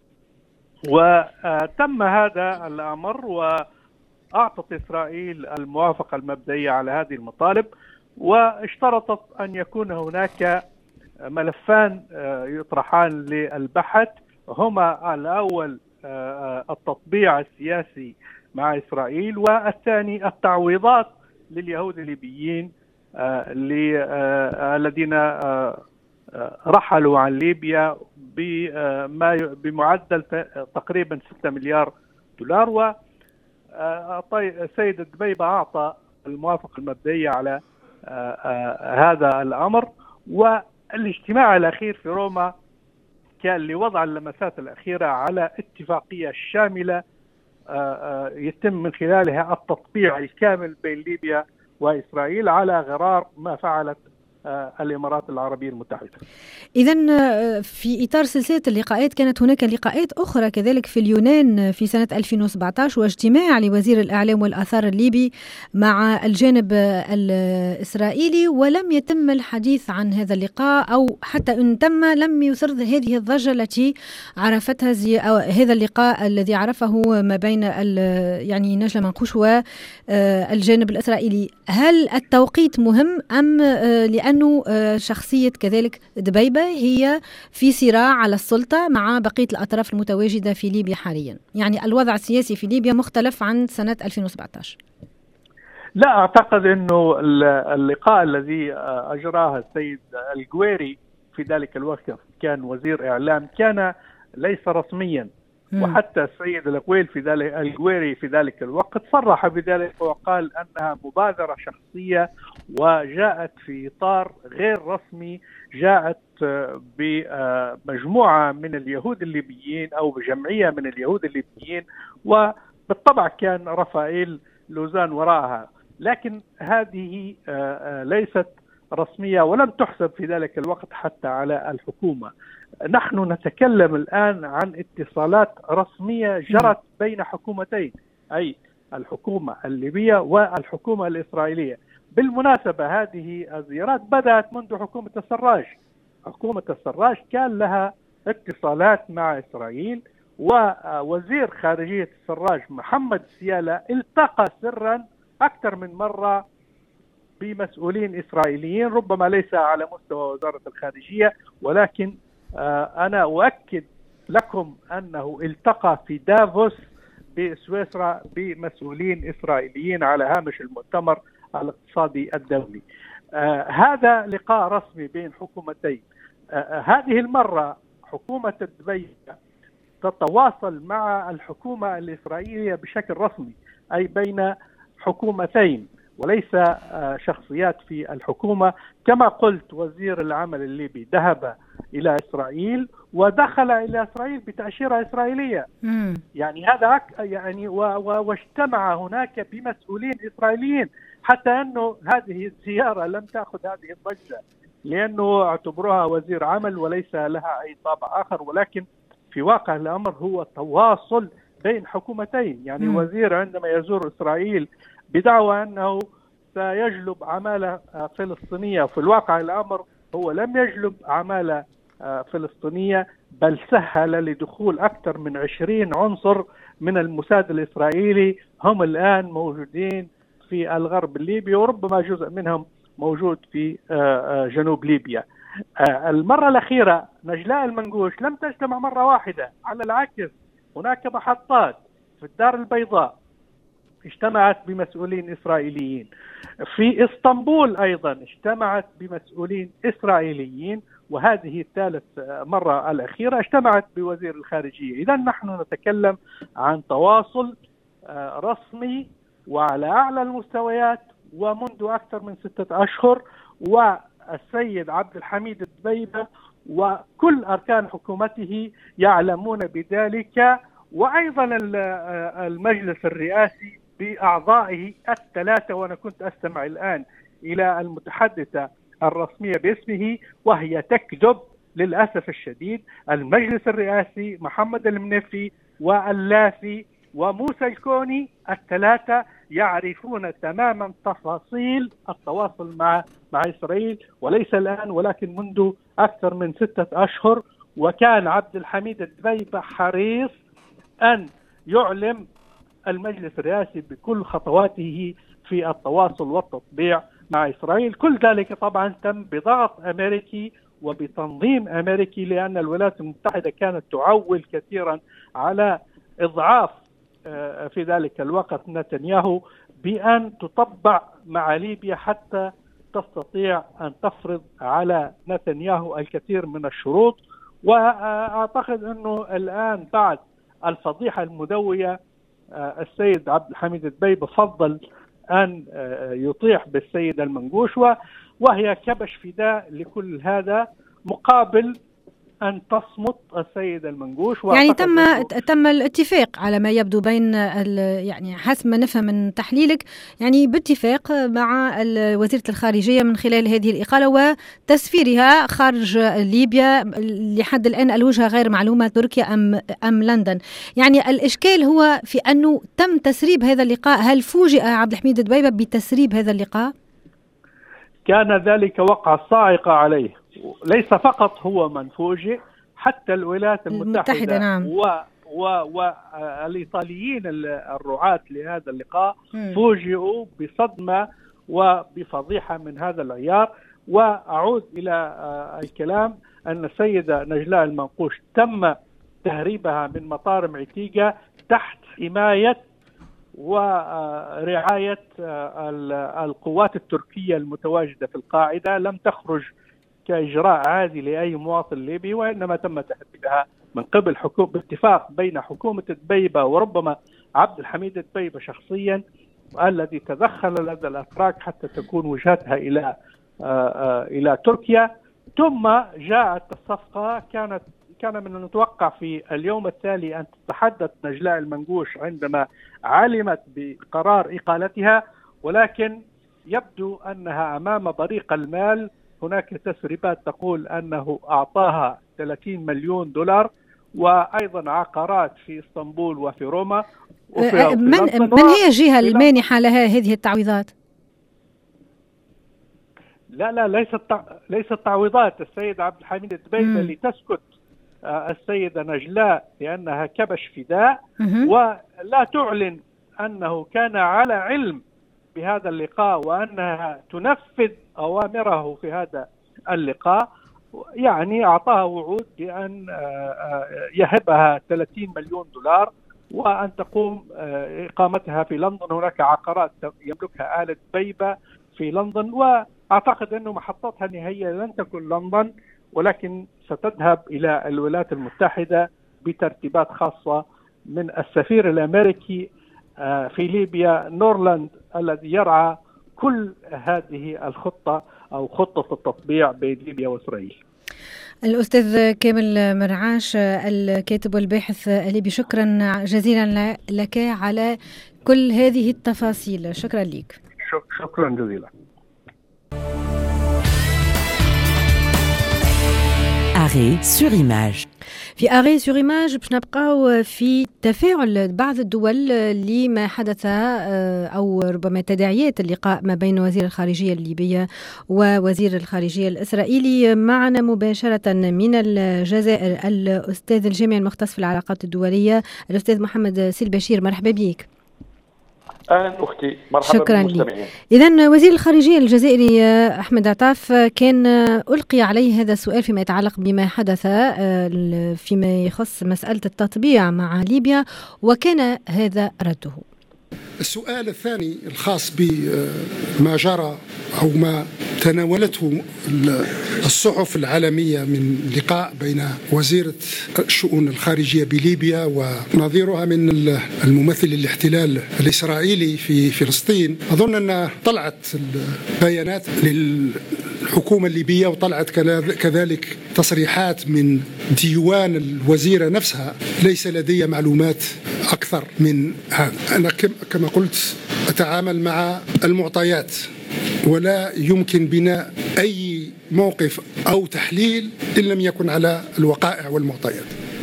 وتم هذا الأمر، وأعطت إسرائيل الموافقة المبدئية على هذه المطالب، واشترطت أن يكون هناك ملفان يطرحان للبحث، هما الأول التطبيع السياسي مع إسرائيل، والثاني التعويضات لليهود الليبيين الذين رحلوا عن ليبيا بمعدل تقريبا ستة مليار دولار. والسيد الدبيبة أعطى الموافقة المبدئية على هذا الأمر. والاجتماع الأخير في روما كان لوضع اللمسات الأخيرة على اتفاقية شاملة يتم من خلالها التطبيع الكامل بين ليبيا وإسرائيل على غرار ما فعلت الإمارات العربية المتحدة. إذن في إطار سلسلة اللقاءات كانت هناك لقاءات أخرى كذلك في اليونان في سنة ألفين وسبعة عشر، واجتماع لوزير الإعلام والآثار الليبي مع الجانب الإسرائيلي، ولم يتم الحديث عن هذا اللقاء، أو حتى إن تم لم يثر هذه الضجة التي عرفتها زي أو هذا اللقاء الذي عرفه ما بين يعني نجلة منقوش والجانب الإسرائيلي. هل التوقيت مهم، أم لأن أنه شخصية كذلك دبيبة هي في صراع على السلطة مع بقية الأطراف المتواجدة في ليبيا حاليا؟ يعني الوضع السياسي في ليبيا مختلف عن سنة ألفين وسبعة عشر. لا أعتقد أنه اللقاء الذي أجراه السيد الجويري في ذلك الوقت كان وزير إعلام، كان ليس رسميا. مم. وحتى السيد الجويل في ذلك الجويري في ذلك الوقت صرح بذلك وقال أنها مبادرة شخصية وجاءت في إطار غير رسمي، جاءت بمجموعة من اليهود الليبيين أو بجمعية من اليهود الليبيين، وبالطبع كان رافائيل لوزان وراءها، لكن هذه ليست رسمية ولم تحسب في ذلك الوقت حتى على الحكومة. نحن نتكلم الآن عن اتصالات رسمية جرت بين حكومتين، أي الحكومة الليبية والحكومة الإسرائيلية. بالمناسبة هذه الزيارات بدأت منذ حكومة السراج. حكومة السراج كان لها اتصالات مع إسرائيل، ووزير خارجية السراج محمد سيالة التقى سرا أكثر من مرة بمسؤولين إسرائيليين، ربما ليس على مستوى وزارة الخارجية، ولكن أنا أؤكد لكم أنه التقى في دافوس بسويسرا بمسؤولين إسرائيليين على هامش المؤتمر الاقتصادي الدولي. هذا لقاء رسمي بين حكومتين. هذه المرة حكومة دبي تتواصل مع الحكومة الإسرائيلية بشكل رسمي، أي بين حكومتين، وليس شخصيات في الحكومة. كما قلت وزير العمل الليبي ذهب إلى إسرائيل ودخل إلى إسرائيل بتأشيرة إسرائيلية. مم. يعني هذا يعني واجتمع هناك بمسؤولين إسرائيليين، حتى أنه هذه الزيارة لم تأخذ هذه الضجة لأنه اعتبروها وزير عمل وليس لها أي طابع آخر، ولكن في واقع الأمر هو تواصل بين حكومتين. يعني م. وزير عندما يزور إسرائيل بدعوى أنه سيجلب عمالة فلسطينية، في الواقع الأمر هو لم يجلب عمالة فلسطينية، بل سهل لدخول أكثر من عشرين عنصر من الموساد الإسرائيلي هم الآن موجودين في الغرب الليبي، وربما جزء منهم موجود في جنوب ليبيا. المرة الأخيرة نجلاء المنقوش لم تجتمع مرة واحدة، على العكس هناك محطات في الدار البيضاء اجتمعت بمسؤولين إسرائيليين، في إسطنبول أيضا اجتمعت بمسؤولين إسرائيليين، وهذه الثالث مرة الأخيرة اجتمعت بوزير الخارجية. إذا نحن نتكلم عن تواصل رسمي وعلى أعلى المستويات ومنذ أكثر من ستة أشهر، والسيد عبد الحميد الدبيبة وكل أركان حكومته يعلمون بذلك، وأيضا المجلس الرئاسي بأعضائه الثلاثة. وأنا كنت أستمع الآن إلى المتحدثة الرسمية باسمه وهي تكذب للأسف الشديد. المجلس الرئاسي محمد المنفي واللافي وموسى الكوني الثلاثة يعرفون تماما تفاصيل التواصل مع مع إسرائيل، وليس الآن ولكن منذ أكثر من ستة أشهر. وكان عبد الحميد الدبيبة حريص أن يعلم المجلس الرئاسي بكل خطواته في التواصل والتطبيع مع إسرائيل. كل ذلك طبعا تم بضغط أمريكي وبتنظيم أمريكي، لأن الولايات المتحدة كانت تعول كثيرا على إضعاف في ذلك الوقت نتنياهو بأن تطبع مع ليبيا حتى تستطيع أن تفرض على نتنياهو الكثير من الشروط. وأعتقد أنه الآن بعد الفضيحة المدوية السيد عبد الحميد الدبيبة فضل أن يطيح بالسيد المنقوش، وهي كبش فداء لكل هذا مقابل أن تصمت السيد المنقوش. يعني تم تم الاتفاق على ما يبدو بين يعني حسب ما نفهم من تحليلك، يعني باتفاق مع وزيرة الخارجية من خلال هذه الإقالة وتسفيرها خارج ليبيا. لحد الآن الوجهة غير معلومة، تركيا أم أم لندن. يعني الإشكال هو في أنه تم تسريب هذا اللقاء. هل فوجئ عبد الحميد الدبيبة بتسريب هذا اللقاء؟ كان ذلك وقعة صاعقة عليه، ليس فقط هو من فوجئ، حتى الولايات المتحدة, المتحدة نعم. والإيطاليين الرعاة لهذا اللقاء م. فوجئوا بصدمة وبفضيحة من هذا العيار. وأعود إلى الكلام أن السيدة نجلاء المنقوش تم تهريبها من مطار معتيقة تحت حماية ورعاية القوات التركية المتواجدة في القاعدة. لم تخرج كإجراء عادي لأي مواطن ليبي، وإنما تم تهريبها من قبل حكومة باتفاق بين حكومة الدبيبة وربما عبد الحميد الدبيبة شخصيا الذي تدخل لدى الأتراك حتى تكون وجهتها إلى إلى تركيا. ثم جاءت الصفقة. كانت كان من المتوقع في اليوم التالي أن تتحدث نجلاء المنقوش عندما علمت بقرار إقالتها، ولكن يبدو أنها أمام بريق المال. هناك تسريبات تقول أنه أعطاها ثلاثين مليون دولار، وأيضا عقارات في اسطنبول وفي روما. وفي من, من هي الجهة المانحة لها هذه التعويضات؟ لا لا ليست ليست تعويضات. السيد عبد الحميد الدبيبة لتسكت السيدة نجلاء لأنها كبش فداء، ولا تعلن أنه كان على علم بهذا اللقاء وأنها تنفذ أوامره في هذا اللقاء. يعني أعطاها وعود بأن يهبها ثلاثين مليون دولار وأن تقوم إقامتها في لندن. هناك عقارات يملكها آل دبيبة في لندن، وأعتقد أنه محطتها النهائية لن تكون لندن، ولكن ستذهب إلى الولايات المتحدة بترتيبات خاصة من السفير الأمريكي في ليبيا نورلاند الذي يرعى كل هذه الخطة أو خطة التطبيع بين ليبيا وإسرائيل. الأستاذ كامل مرعاش الكاتب والباحث الليبي، شكرا جزيلا لك على كل هذه التفاصيل. شكرا لك. شكرا جزيلا. Arrêt sur image. في أغي سور إيماج باش نبقاو في تفاعل بعض الدول لما حدث أو ربما تداعيات اللقاء ما بين وزير الخارجية الليبية ووزير الخارجية الإسرائيلي. معنا مباشرة من الجزائر الأستاذ الجامعي المختص في العلاقات الدولية الأستاذ محمد سيل-بشير. مرحبا بك. أهلا أختي، مرحبا شكرا لك. إذن وزير الخارجية الجزائري أحمد عطاف كان ألقي عليه هذا السؤال فيما يتعلق بما حدث فيما يخص مسألة التطبيع مع ليبيا، وكان هذا رده. السؤال الثاني الخاص بما جرى أو ما تناولته الصحف العالمية من لقاء بين وزيرة الشؤون الخارجية بليبيا ونظيرها من الممثل الاحتلال الإسرائيلي في فلسطين. أظن أن طلعت البيانات للحكومة الليبية وطلعت كذلك تصريحات من ديوان الوزيرة نفسها. ليس لدي معلومات أكثر من هذا. أنا كما قلت أتعامل مع المعطيات، ولا يمكن بناء أي موقف أو تحليل إن لم يكن على الوقائع والمعطيات.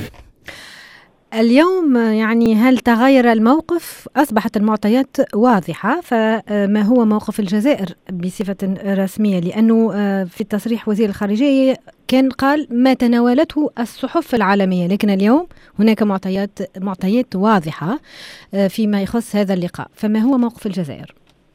اليوم يعني هل تغير الموقف؟ أصبحت المعطيات واضحة، فما هو موقف الجزائر بصفة رسمية؟ لأنه في التصريح وزير الخارجية كان قال ما تناولته الصحف العالمية، لكن اليوم هناك معطيات معطيات واضحة فيما يخص هذا اللقاء، فما هو موقف الجزائر؟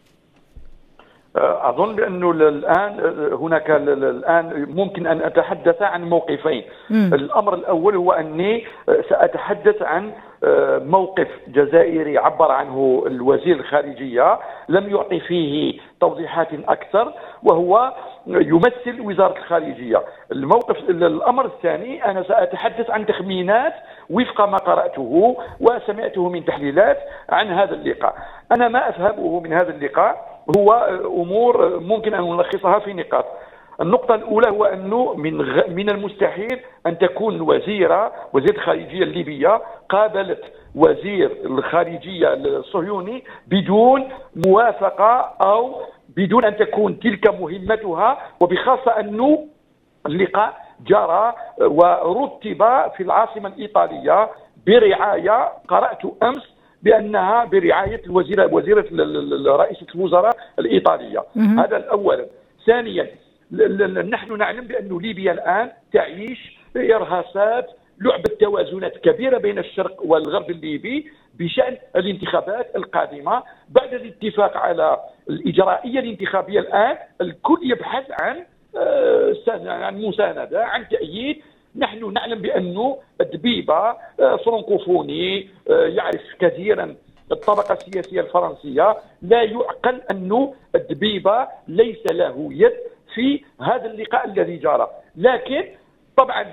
أظن بأنه الآن هناك الآن ممكن أن أتحدث عن موقفين. م. الأمر الأول هو أني سأتحدث عن موقف جزائري عبر عنه الوزير الخارجية، لم يعطي فيه توضيحات أكثر، وهو يمثل وزارة الخارجية. الموقف الأمر الثاني أنا سأتحدث عن تخمينات وفق ما قرأته وسمعته من تحليلات عن هذا اللقاء. أنا ما أفهمه من هذا اللقاء هو أمور ممكن أن نلخصها في نقاط. النقطة الأولى هو أنه من غ... من المستحيل أن تكون وزيرة وزير الخارجية الليبية قابلت وزير الخارجية الصهيوني بدون موافقة أو بدون أن تكون تلك مهمتها، وبخاصة أنه اللقاء جرى ورتب في العاصمة الإيطالية برعاية، قرأت أمس بأنها برعاية الوزيرة وزيرة رئيسة الوزراء الإيطالية. هذا الأول. ثانيا، نحن نعلم بأن ليبيا الآن تعيش إرهاصات لعبة توازنات كبيرة بين الشرق والغرب الليبي بشأن الانتخابات القادمة. بعد الاتفاق على الإجرائية الانتخابية الآن الكل يبحث عن عن مساندة، عن تأييد. نحن نعلم بأنه الدبيبة فرنكوفوني يعرف كثيرا الطبقة السياسية الفرنسية، لا يعقل أنه الدبيبة ليس له يد في هذا اللقاء الذي جرى. لكن طبعا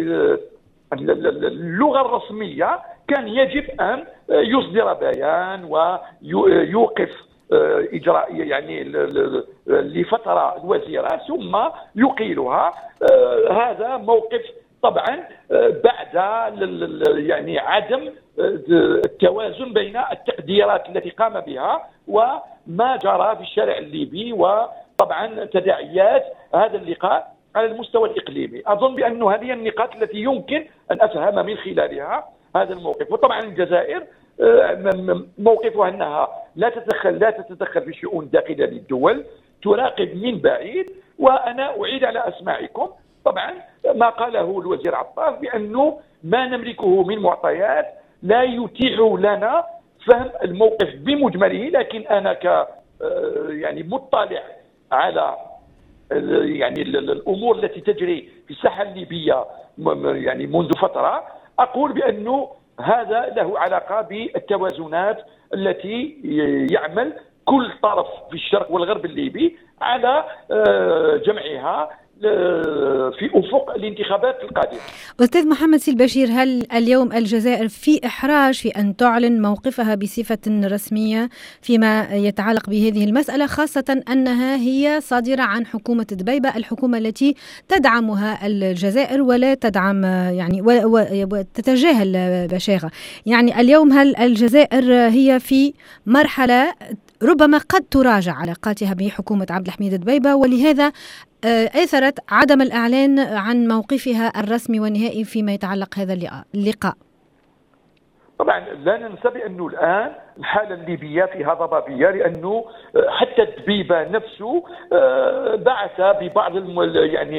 باللغة الرسمية كان يجب أن يصدر بيان ويوقف إجرائية يعني لفترة الوزيرة ثم يقيلها. هذا موقف طبعا بعد يعني عدم التوازن بين التقديرات التي قام بها وما جرى في الشارع الليبي، وطبعا تداعيات هذا اللقاء على المستوى الإقليمي. أظن بأن هذه النقاط التي يمكن أن أفهم من خلالها هذا الموقف. وطبعا الجزائر موقفها أنها لا تتدخل لا تتدخل في شؤون داخلية للدول، تراقب من بعيد. وأنا أعيد على أسماعكم طبعا ما قاله الوزير عطاف بأنه ما نملكه من معطيات لا يتيح لنا فهم الموقف بمجمله، لكن أنا ك يعني مطلع على يعني الأمور التي تجري في الساحة الليبية يعني منذ فترة، أقول بأنه هذا له علاقة بالتوازنات التي يعمل كل طرف في الشرق والغرب الليبي على جمعها في أفق الانتخابات القادمة. أستاذ محمد سي البشير، هل اليوم الجزائر في إحراج في أن تعلن موقفها بصفة رسمية فيما يتعلق بهذه المسألة، خاصة أنها هي صادرة عن حكومة دبيبة، الحكومة التي تدعمها الجزائر ولا تدعم يعني وتتجاهل بشاغة؟ يعني اليوم هل الجزائر هي في مرحلة ربما قد تراجع علاقاتها بحكومة عبد الحميد دبيبة، ولهذا أثرت عدم الإعلان عن موقفها الرسمي والنهائي فيما يتعلق هذا اللقاء؟ طبعا لا ننسى بأنه الآن الحالة الليبية فيها ضبابية، لأنه حتى دبيبة نفسه بعث ببعض يعني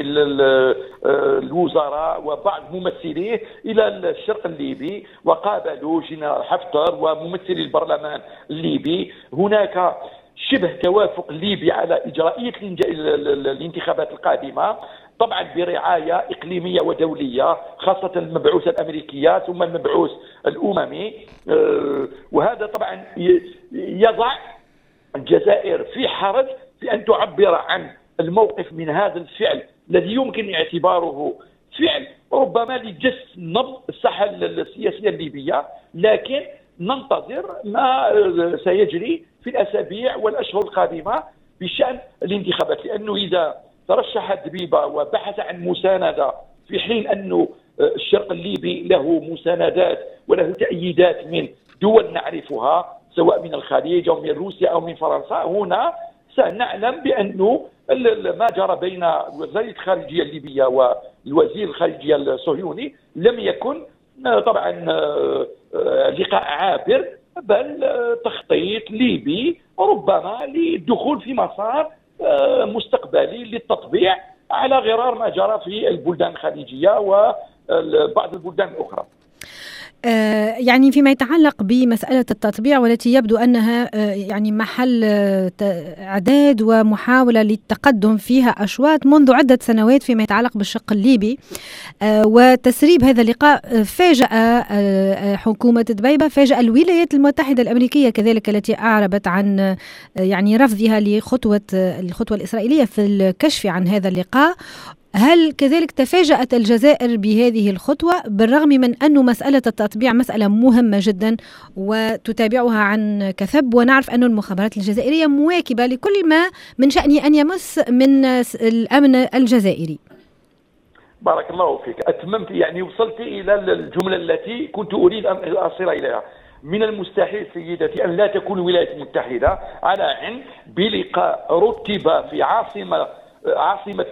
الوزراء وبعض ممثليه إلى الشرق الليبي وقابلوا جنرال حفتر وممثلي البرلمان الليبي. هناك شبه توافق ليبي على إجرائية الانتخابات القادمة، طبعا برعاية إقليمية ودولية، خاصة المبعوثة الأمريكية ثم المبعوث الأممي. وهذا طبعا يضع الجزائر في حرج في أن تعبر عن الموقف من هذا الفعل الذي يمكن اعتباره فعل ربما لجس نبض الساحة السياسية الليبية، لكن ننتظر ما سيجري في الأسابيع والأشهر القادمة بشأن الانتخابات، لأنه إذا ترشح دبيبة وبحث عن مساندة في حين أنه الشرق الليبي له مساندات وله تأييدات من دول نعرفها سواء من الخليج أو من روسيا أو من فرنسا، هنا سنعلم بأنه ما جرى بين وزير الخارجية الليبية والوزير الخارجية الصهيوني لم يكن طبعا لقاء عابر، بل تخطيط ليبي ربما للدخول في مسار مستقبلي للتطبيع على غرار ما جرى في البلدان الخليجية وبعض البلدان الأخرى. يعني فيما يتعلق بمسألة التطبيع والتي يبدو أنها يعني محل إعداد ومحاولة للتقدم فيها أشواط منذ عدة سنوات فيما يتعلق بالشق الليبي، وتسريب هذا اللقاء فاجأ حكومة دبيبة، فاجأ الولايات المتحدة الأمريكية كذلك التي أعربت عن يعني رفضها لخطوة الخطوة الإسرائيلية في الكشف عن هذا اللقاء. هل كذلك تفاجأت الجزائر بهذه الخطوة بالرغم من أن مسألة التطبيع مسألة مهمة جدا وتتابعها عن كثب، ونعرف أن المخابرات الجزائرية مواكبة لكل ما من شأنه أن يمس من الأمن الجزائري؟ بارك الله فيك، أتممت يعني وصلت إلى الجملة التي كنت أريد أن أصل إليها. من المستحيل سيدتي أن لا تكون الولايات المتحدة على علم بلقاء رتب في عاصمة عاصمة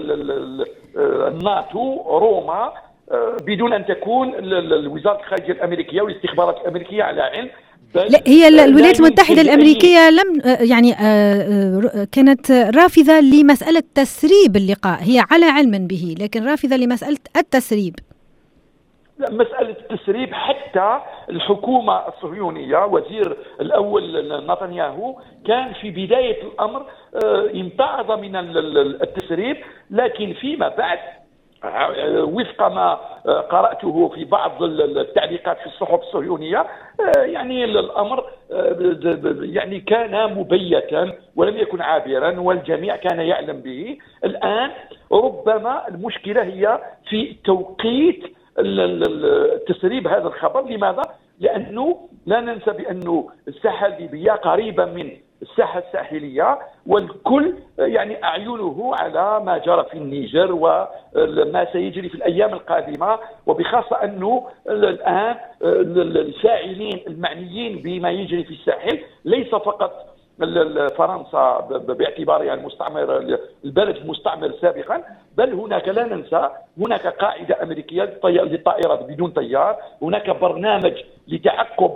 الناتو روما بدون أن تكون وزارة الخارجية الأمريكية والاستخبارات الأمريكية على علم. لا، هي الولايات المتحدة الأمريكية لم يعني كانت رافضة لمسألة تسريب اللقاء، هي على علم به لكن رافضة لمسألة التسريب. مسألة التسريب حتى الحكومة الصهيونية وزير الأول نتنياهو كان في بداية الأمر امتعض من التسريب، لكن فيما بعد وفق ما قرأته في بعض التعليقات في الصحف الصهيونية يعني الأمر يعني كان مبيتا ولم يكن عابرا والجميع كان يعلم به. الآن ربما المشكلة هي في توقيت تسريب هذا الخبر. لماذا؟ لأنه لا ننسى بأنه الساحة الليبية قريبة من الساحة الساحلية، والكل يعني أعينه على ما جرى في النيجر وما سيجري في الأيام القادمة، وبخاصة أنه الآن الفاعلين المعنيين بما يجري في الساحل ليس فقط فرنسا باعتبارها المستعمر البلد المستعمر سابقا، بل هناك لا ننسى هناك قاعدة أمريكية للطائرات بدون طيار، هناك برنامج لتعقب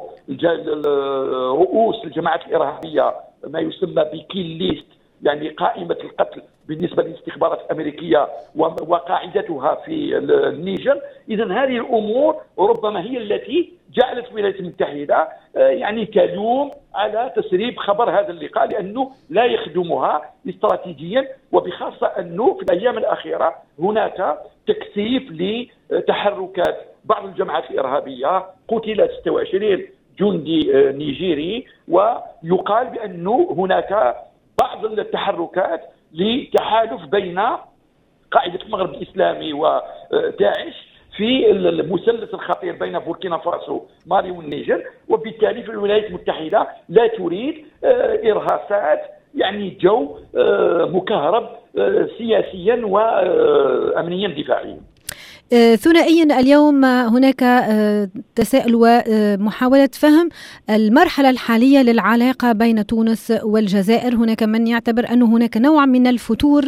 رؤوس الجماعات الإرهابية ما يسمى بكيل ليست، يعني قائمة القتل بالنسبة للاستخبارات الأمريكية وقاعدتها في النيجر. إذن هذه الأمور ربما هي التي جعلت الولايات المتحدة يعني تلوم على تسريب خبر هذا اللقاء لأنه لا يخدمها استراتيجيا، وبخاصة أنه في الأيام الأخيرة هناك تكثيف لتحركات بعض الجماعات الإرهابية، قتل ستة وعشرين جندي نيجيري، ويقال بأنه هناك بعض التحركات لتحالف بين قاعدة المغرب الإسلامي وداعش في المثلث الخطير بين بوركينا فاسو مالي والنيجر، وبالتالي في الولايات المتحدة لا تريد إرهاصات يعني جو مكهرب سياسيا وأمنيا دفاعيا. ثنائيا اليوم هناك تساؤل ومحاولة فهم المرحلة الحالية للعلاقة بين تونس والجزائر. هناك من يعتبر أن هناك نوع من الفتور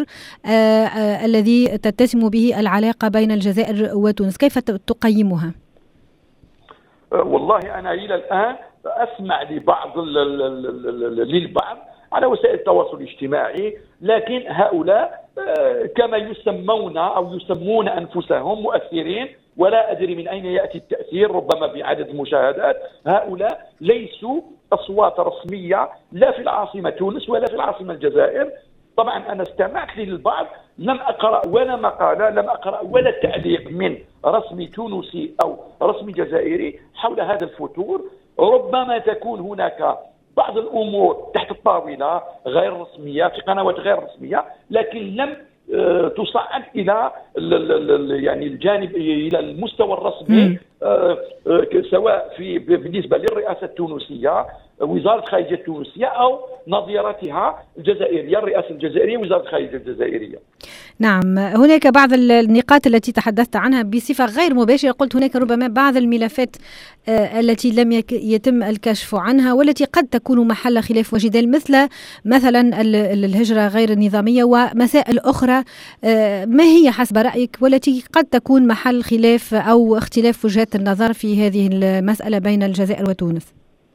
الذي تتسم به العلاقة بين الجزائر وتونس، كيف تقيمها؟ والله أنا إلى الآن أسمع لبعض للبعض على وسائل التواصل الاجتماعي، لكن هؤلاء كما يسمون أو يسمون أنفسهم مؤثرين، ولا أدري من أين يأتي التأثير، ربما بعدد المشاهدات. هؤلاء ليسوا أصوات رسمية لا في العاصمة تونس ولا في العاصمة الجزائر. طبعا أنا استمعت للبعض، لم أقرأ ولا مقالة، لم أقرأ ولا تعليق من رسمي تونسي أو رسمي جزائري حول هذا الفتور. ربما تكون هناك بعض الأمور تحت الطاولة غير رسمية في قنوات غير رسمية، لكن لم تصعد إلى يعني الجانب إلى المستوى الرسمي، سواء في بالنسبة للرئاسة التونسية وزارة الخارجية التونسية أو نظيرتها الجزائرية الرئاسة الجزائرية وزارة الخارجية الجزائرية. نعم، هناك بعض النقاط التي تحدثت عنها بصفة غير مباشرة. قلت هناك ربما بعض الملفات التي لم يتم الكشف عنها والتي قد تكون محل خلاف وجدال، مثل مثلا الهجرة غير النظامية ومسائل أخرى. ما هي حسب رأيك والتي قد تكون محل خلاف أو اختلاف وجهات النظر في هذه المسألة بين الجزائر وتونس؟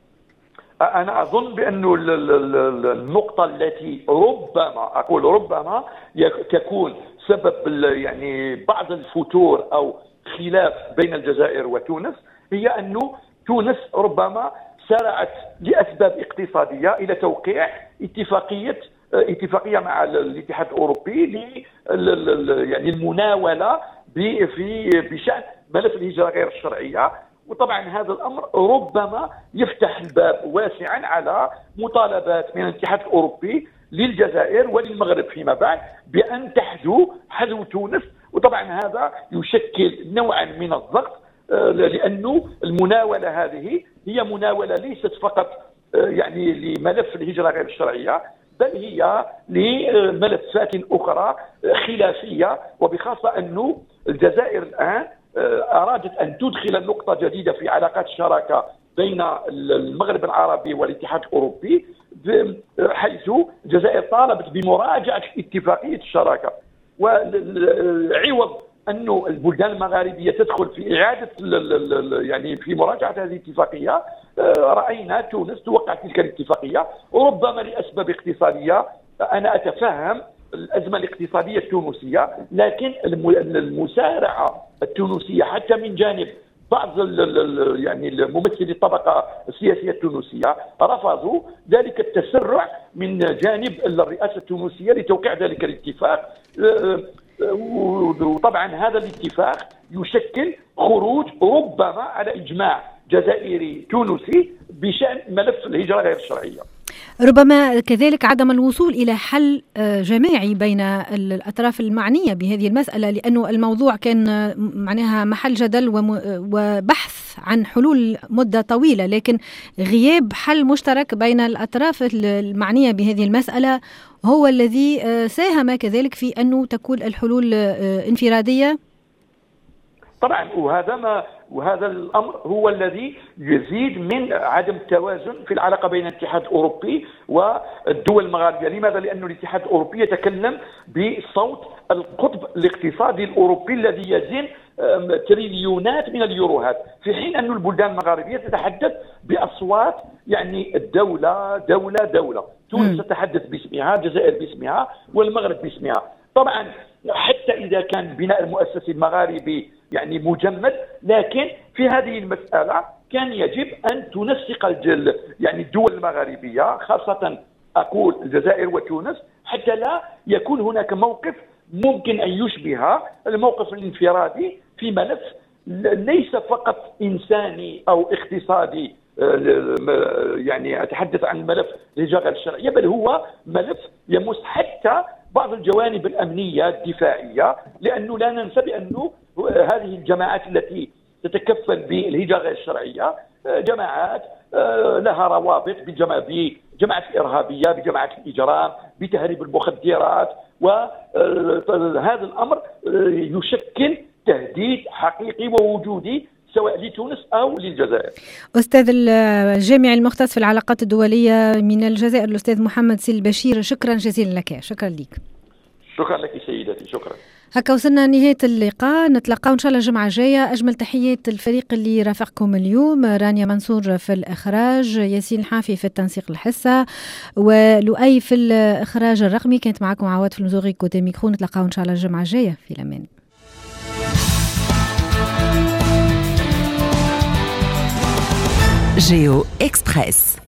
أنا أظن بأن النقطة التي ربما أقول ربما تكون سبب يعني بعض الفتور أو خلاف بين الجزائر وتونس هي أن تونس ربما سارعت لأسباب اقتصادية إلى توقيع اتفاقية اتفاقية مع الاتحاد الأوروبي ل يعني المناولة في بشأن ملف الهجرة غير الشرعية. وطبعا هذا الأمر ربما يفتح الباب واسعا على مطالبات من الاتحاد الأوروبي للجزائر وللمغرب فيما بعد بأن تحذو حذو تونس. وطبعا هذا يشكل نوعا من الضغط، لأنه المناولة هذه هي مناولة ليست فقط يعني لملف الهجرة غير الشرعية، بل هي لملفات أخرى خلافية، وبخاصة أنه الجزائر الآن أرادت أن تدخل نقطة جديدة في علاقات الشراكة بين المغرب العربي والاتحاد الأوروبي، حيث الجزائر طالبت بمراجعة اتفاقية الشراكة. وعوض أن البلدان المغاربية تدخل في إعادة يعني في مراجعة هذه الاتفاقية، رأينا تونس توقع تلك الاتفاقية، وربما لأسباب اقتصادية. أنا أتفهم الأزمة الاقتصادية التونسية، لكن المسارعة التونسية حتى من جانب بعض يعني الممثلي الطبقة السياسية التونسية رفضوا ذلك التسرع من جانب الرئاسة التونسية لتوقيع ذلك الاتفاق. وطبعا هذا الاتفاق يشكل خروج ربما على إجماع جزائري تونسي بشأن ملف الهجرة غير الشرعية. ربما كذلك عدم الوصول إلى حل جماعي بين الأطراف المعنية بهذه المسألة، لأنه الموضوع كان معناها محل جدل وبحث عن حلول مدة طويلة، لكن غياب حل مشترك بين الأطراف المعنية بهذه المسألة هو الذي ساهم كذلك في أنه تكون الحلول انفرادية. طبعا وهذا ما وهذا الأمر هو الذي يزيد من عدم التوازن في العلاقة بين الاتحاد الأوروبي والدول المغاربية. لماذا؟ لأن الاتحاد الأوروبي يتكلم بصوت القطب الاقتصادي الأوروبي الذي يزن تريليونات من اليوروهات، في حين أن البلدان المغاربية تتحدث بأصوات يعني الدولة دولة دولة. تونس تتحدث باسمها، الجزائر باسمها، والمغرب باسمها. طبعا حتى إذا كان بناء المؤسسي المغاربي يعني مجمد، لكن في هذه المسألة كان يجب أن تنسق الجل يعني الدول المغاربية، خاصة أقول الجزائر وتونس، حتى لا يكون هناك موقف ممكن أن يشبه الموقف الانفرادي في ملف ليس فقط إنساني أو اقتصادي، يعني أتحدث عن ملف الهجرة غير الشرعية، بل هو ملف يمس حتى بعض الجوانب الأمنية الدفاعية، لأنه لا ننسى بأنه هذه الجماعات التي تتكفل بالهجرة غير الشرعية جماعات لها روابط بجماعة الإرهابية، بجماعة الإجرام، بتهريب المخدرات، وهذا الأمر يشكل تهديد حقيقي ووجودي سواء لتونس أو للجزائر. أستاذ الجامعي المختص في العلاقات الدولية من الجزائر الأستاذ محمد سي البشير، شكرا جزيلا لك. شكرا لك. شكرا لك سيدتي. شكرا. هكا وصلنا نهاية اللقاء، نتلقاو إن شاء الله الجمعة الجاية. أجمل تحيات الفريق اللي رافقكم اليوم، رانيا منصور في الإخراج، ياسين الحافي في التنسيق الحصة، ولؤي في الإخراج الرقمي. كانت معكم عواد في المزوري كوتي ميكرو. نتلقاو إن شاء الله الجمعة الجاية في الأمان. جيو إكسبريس.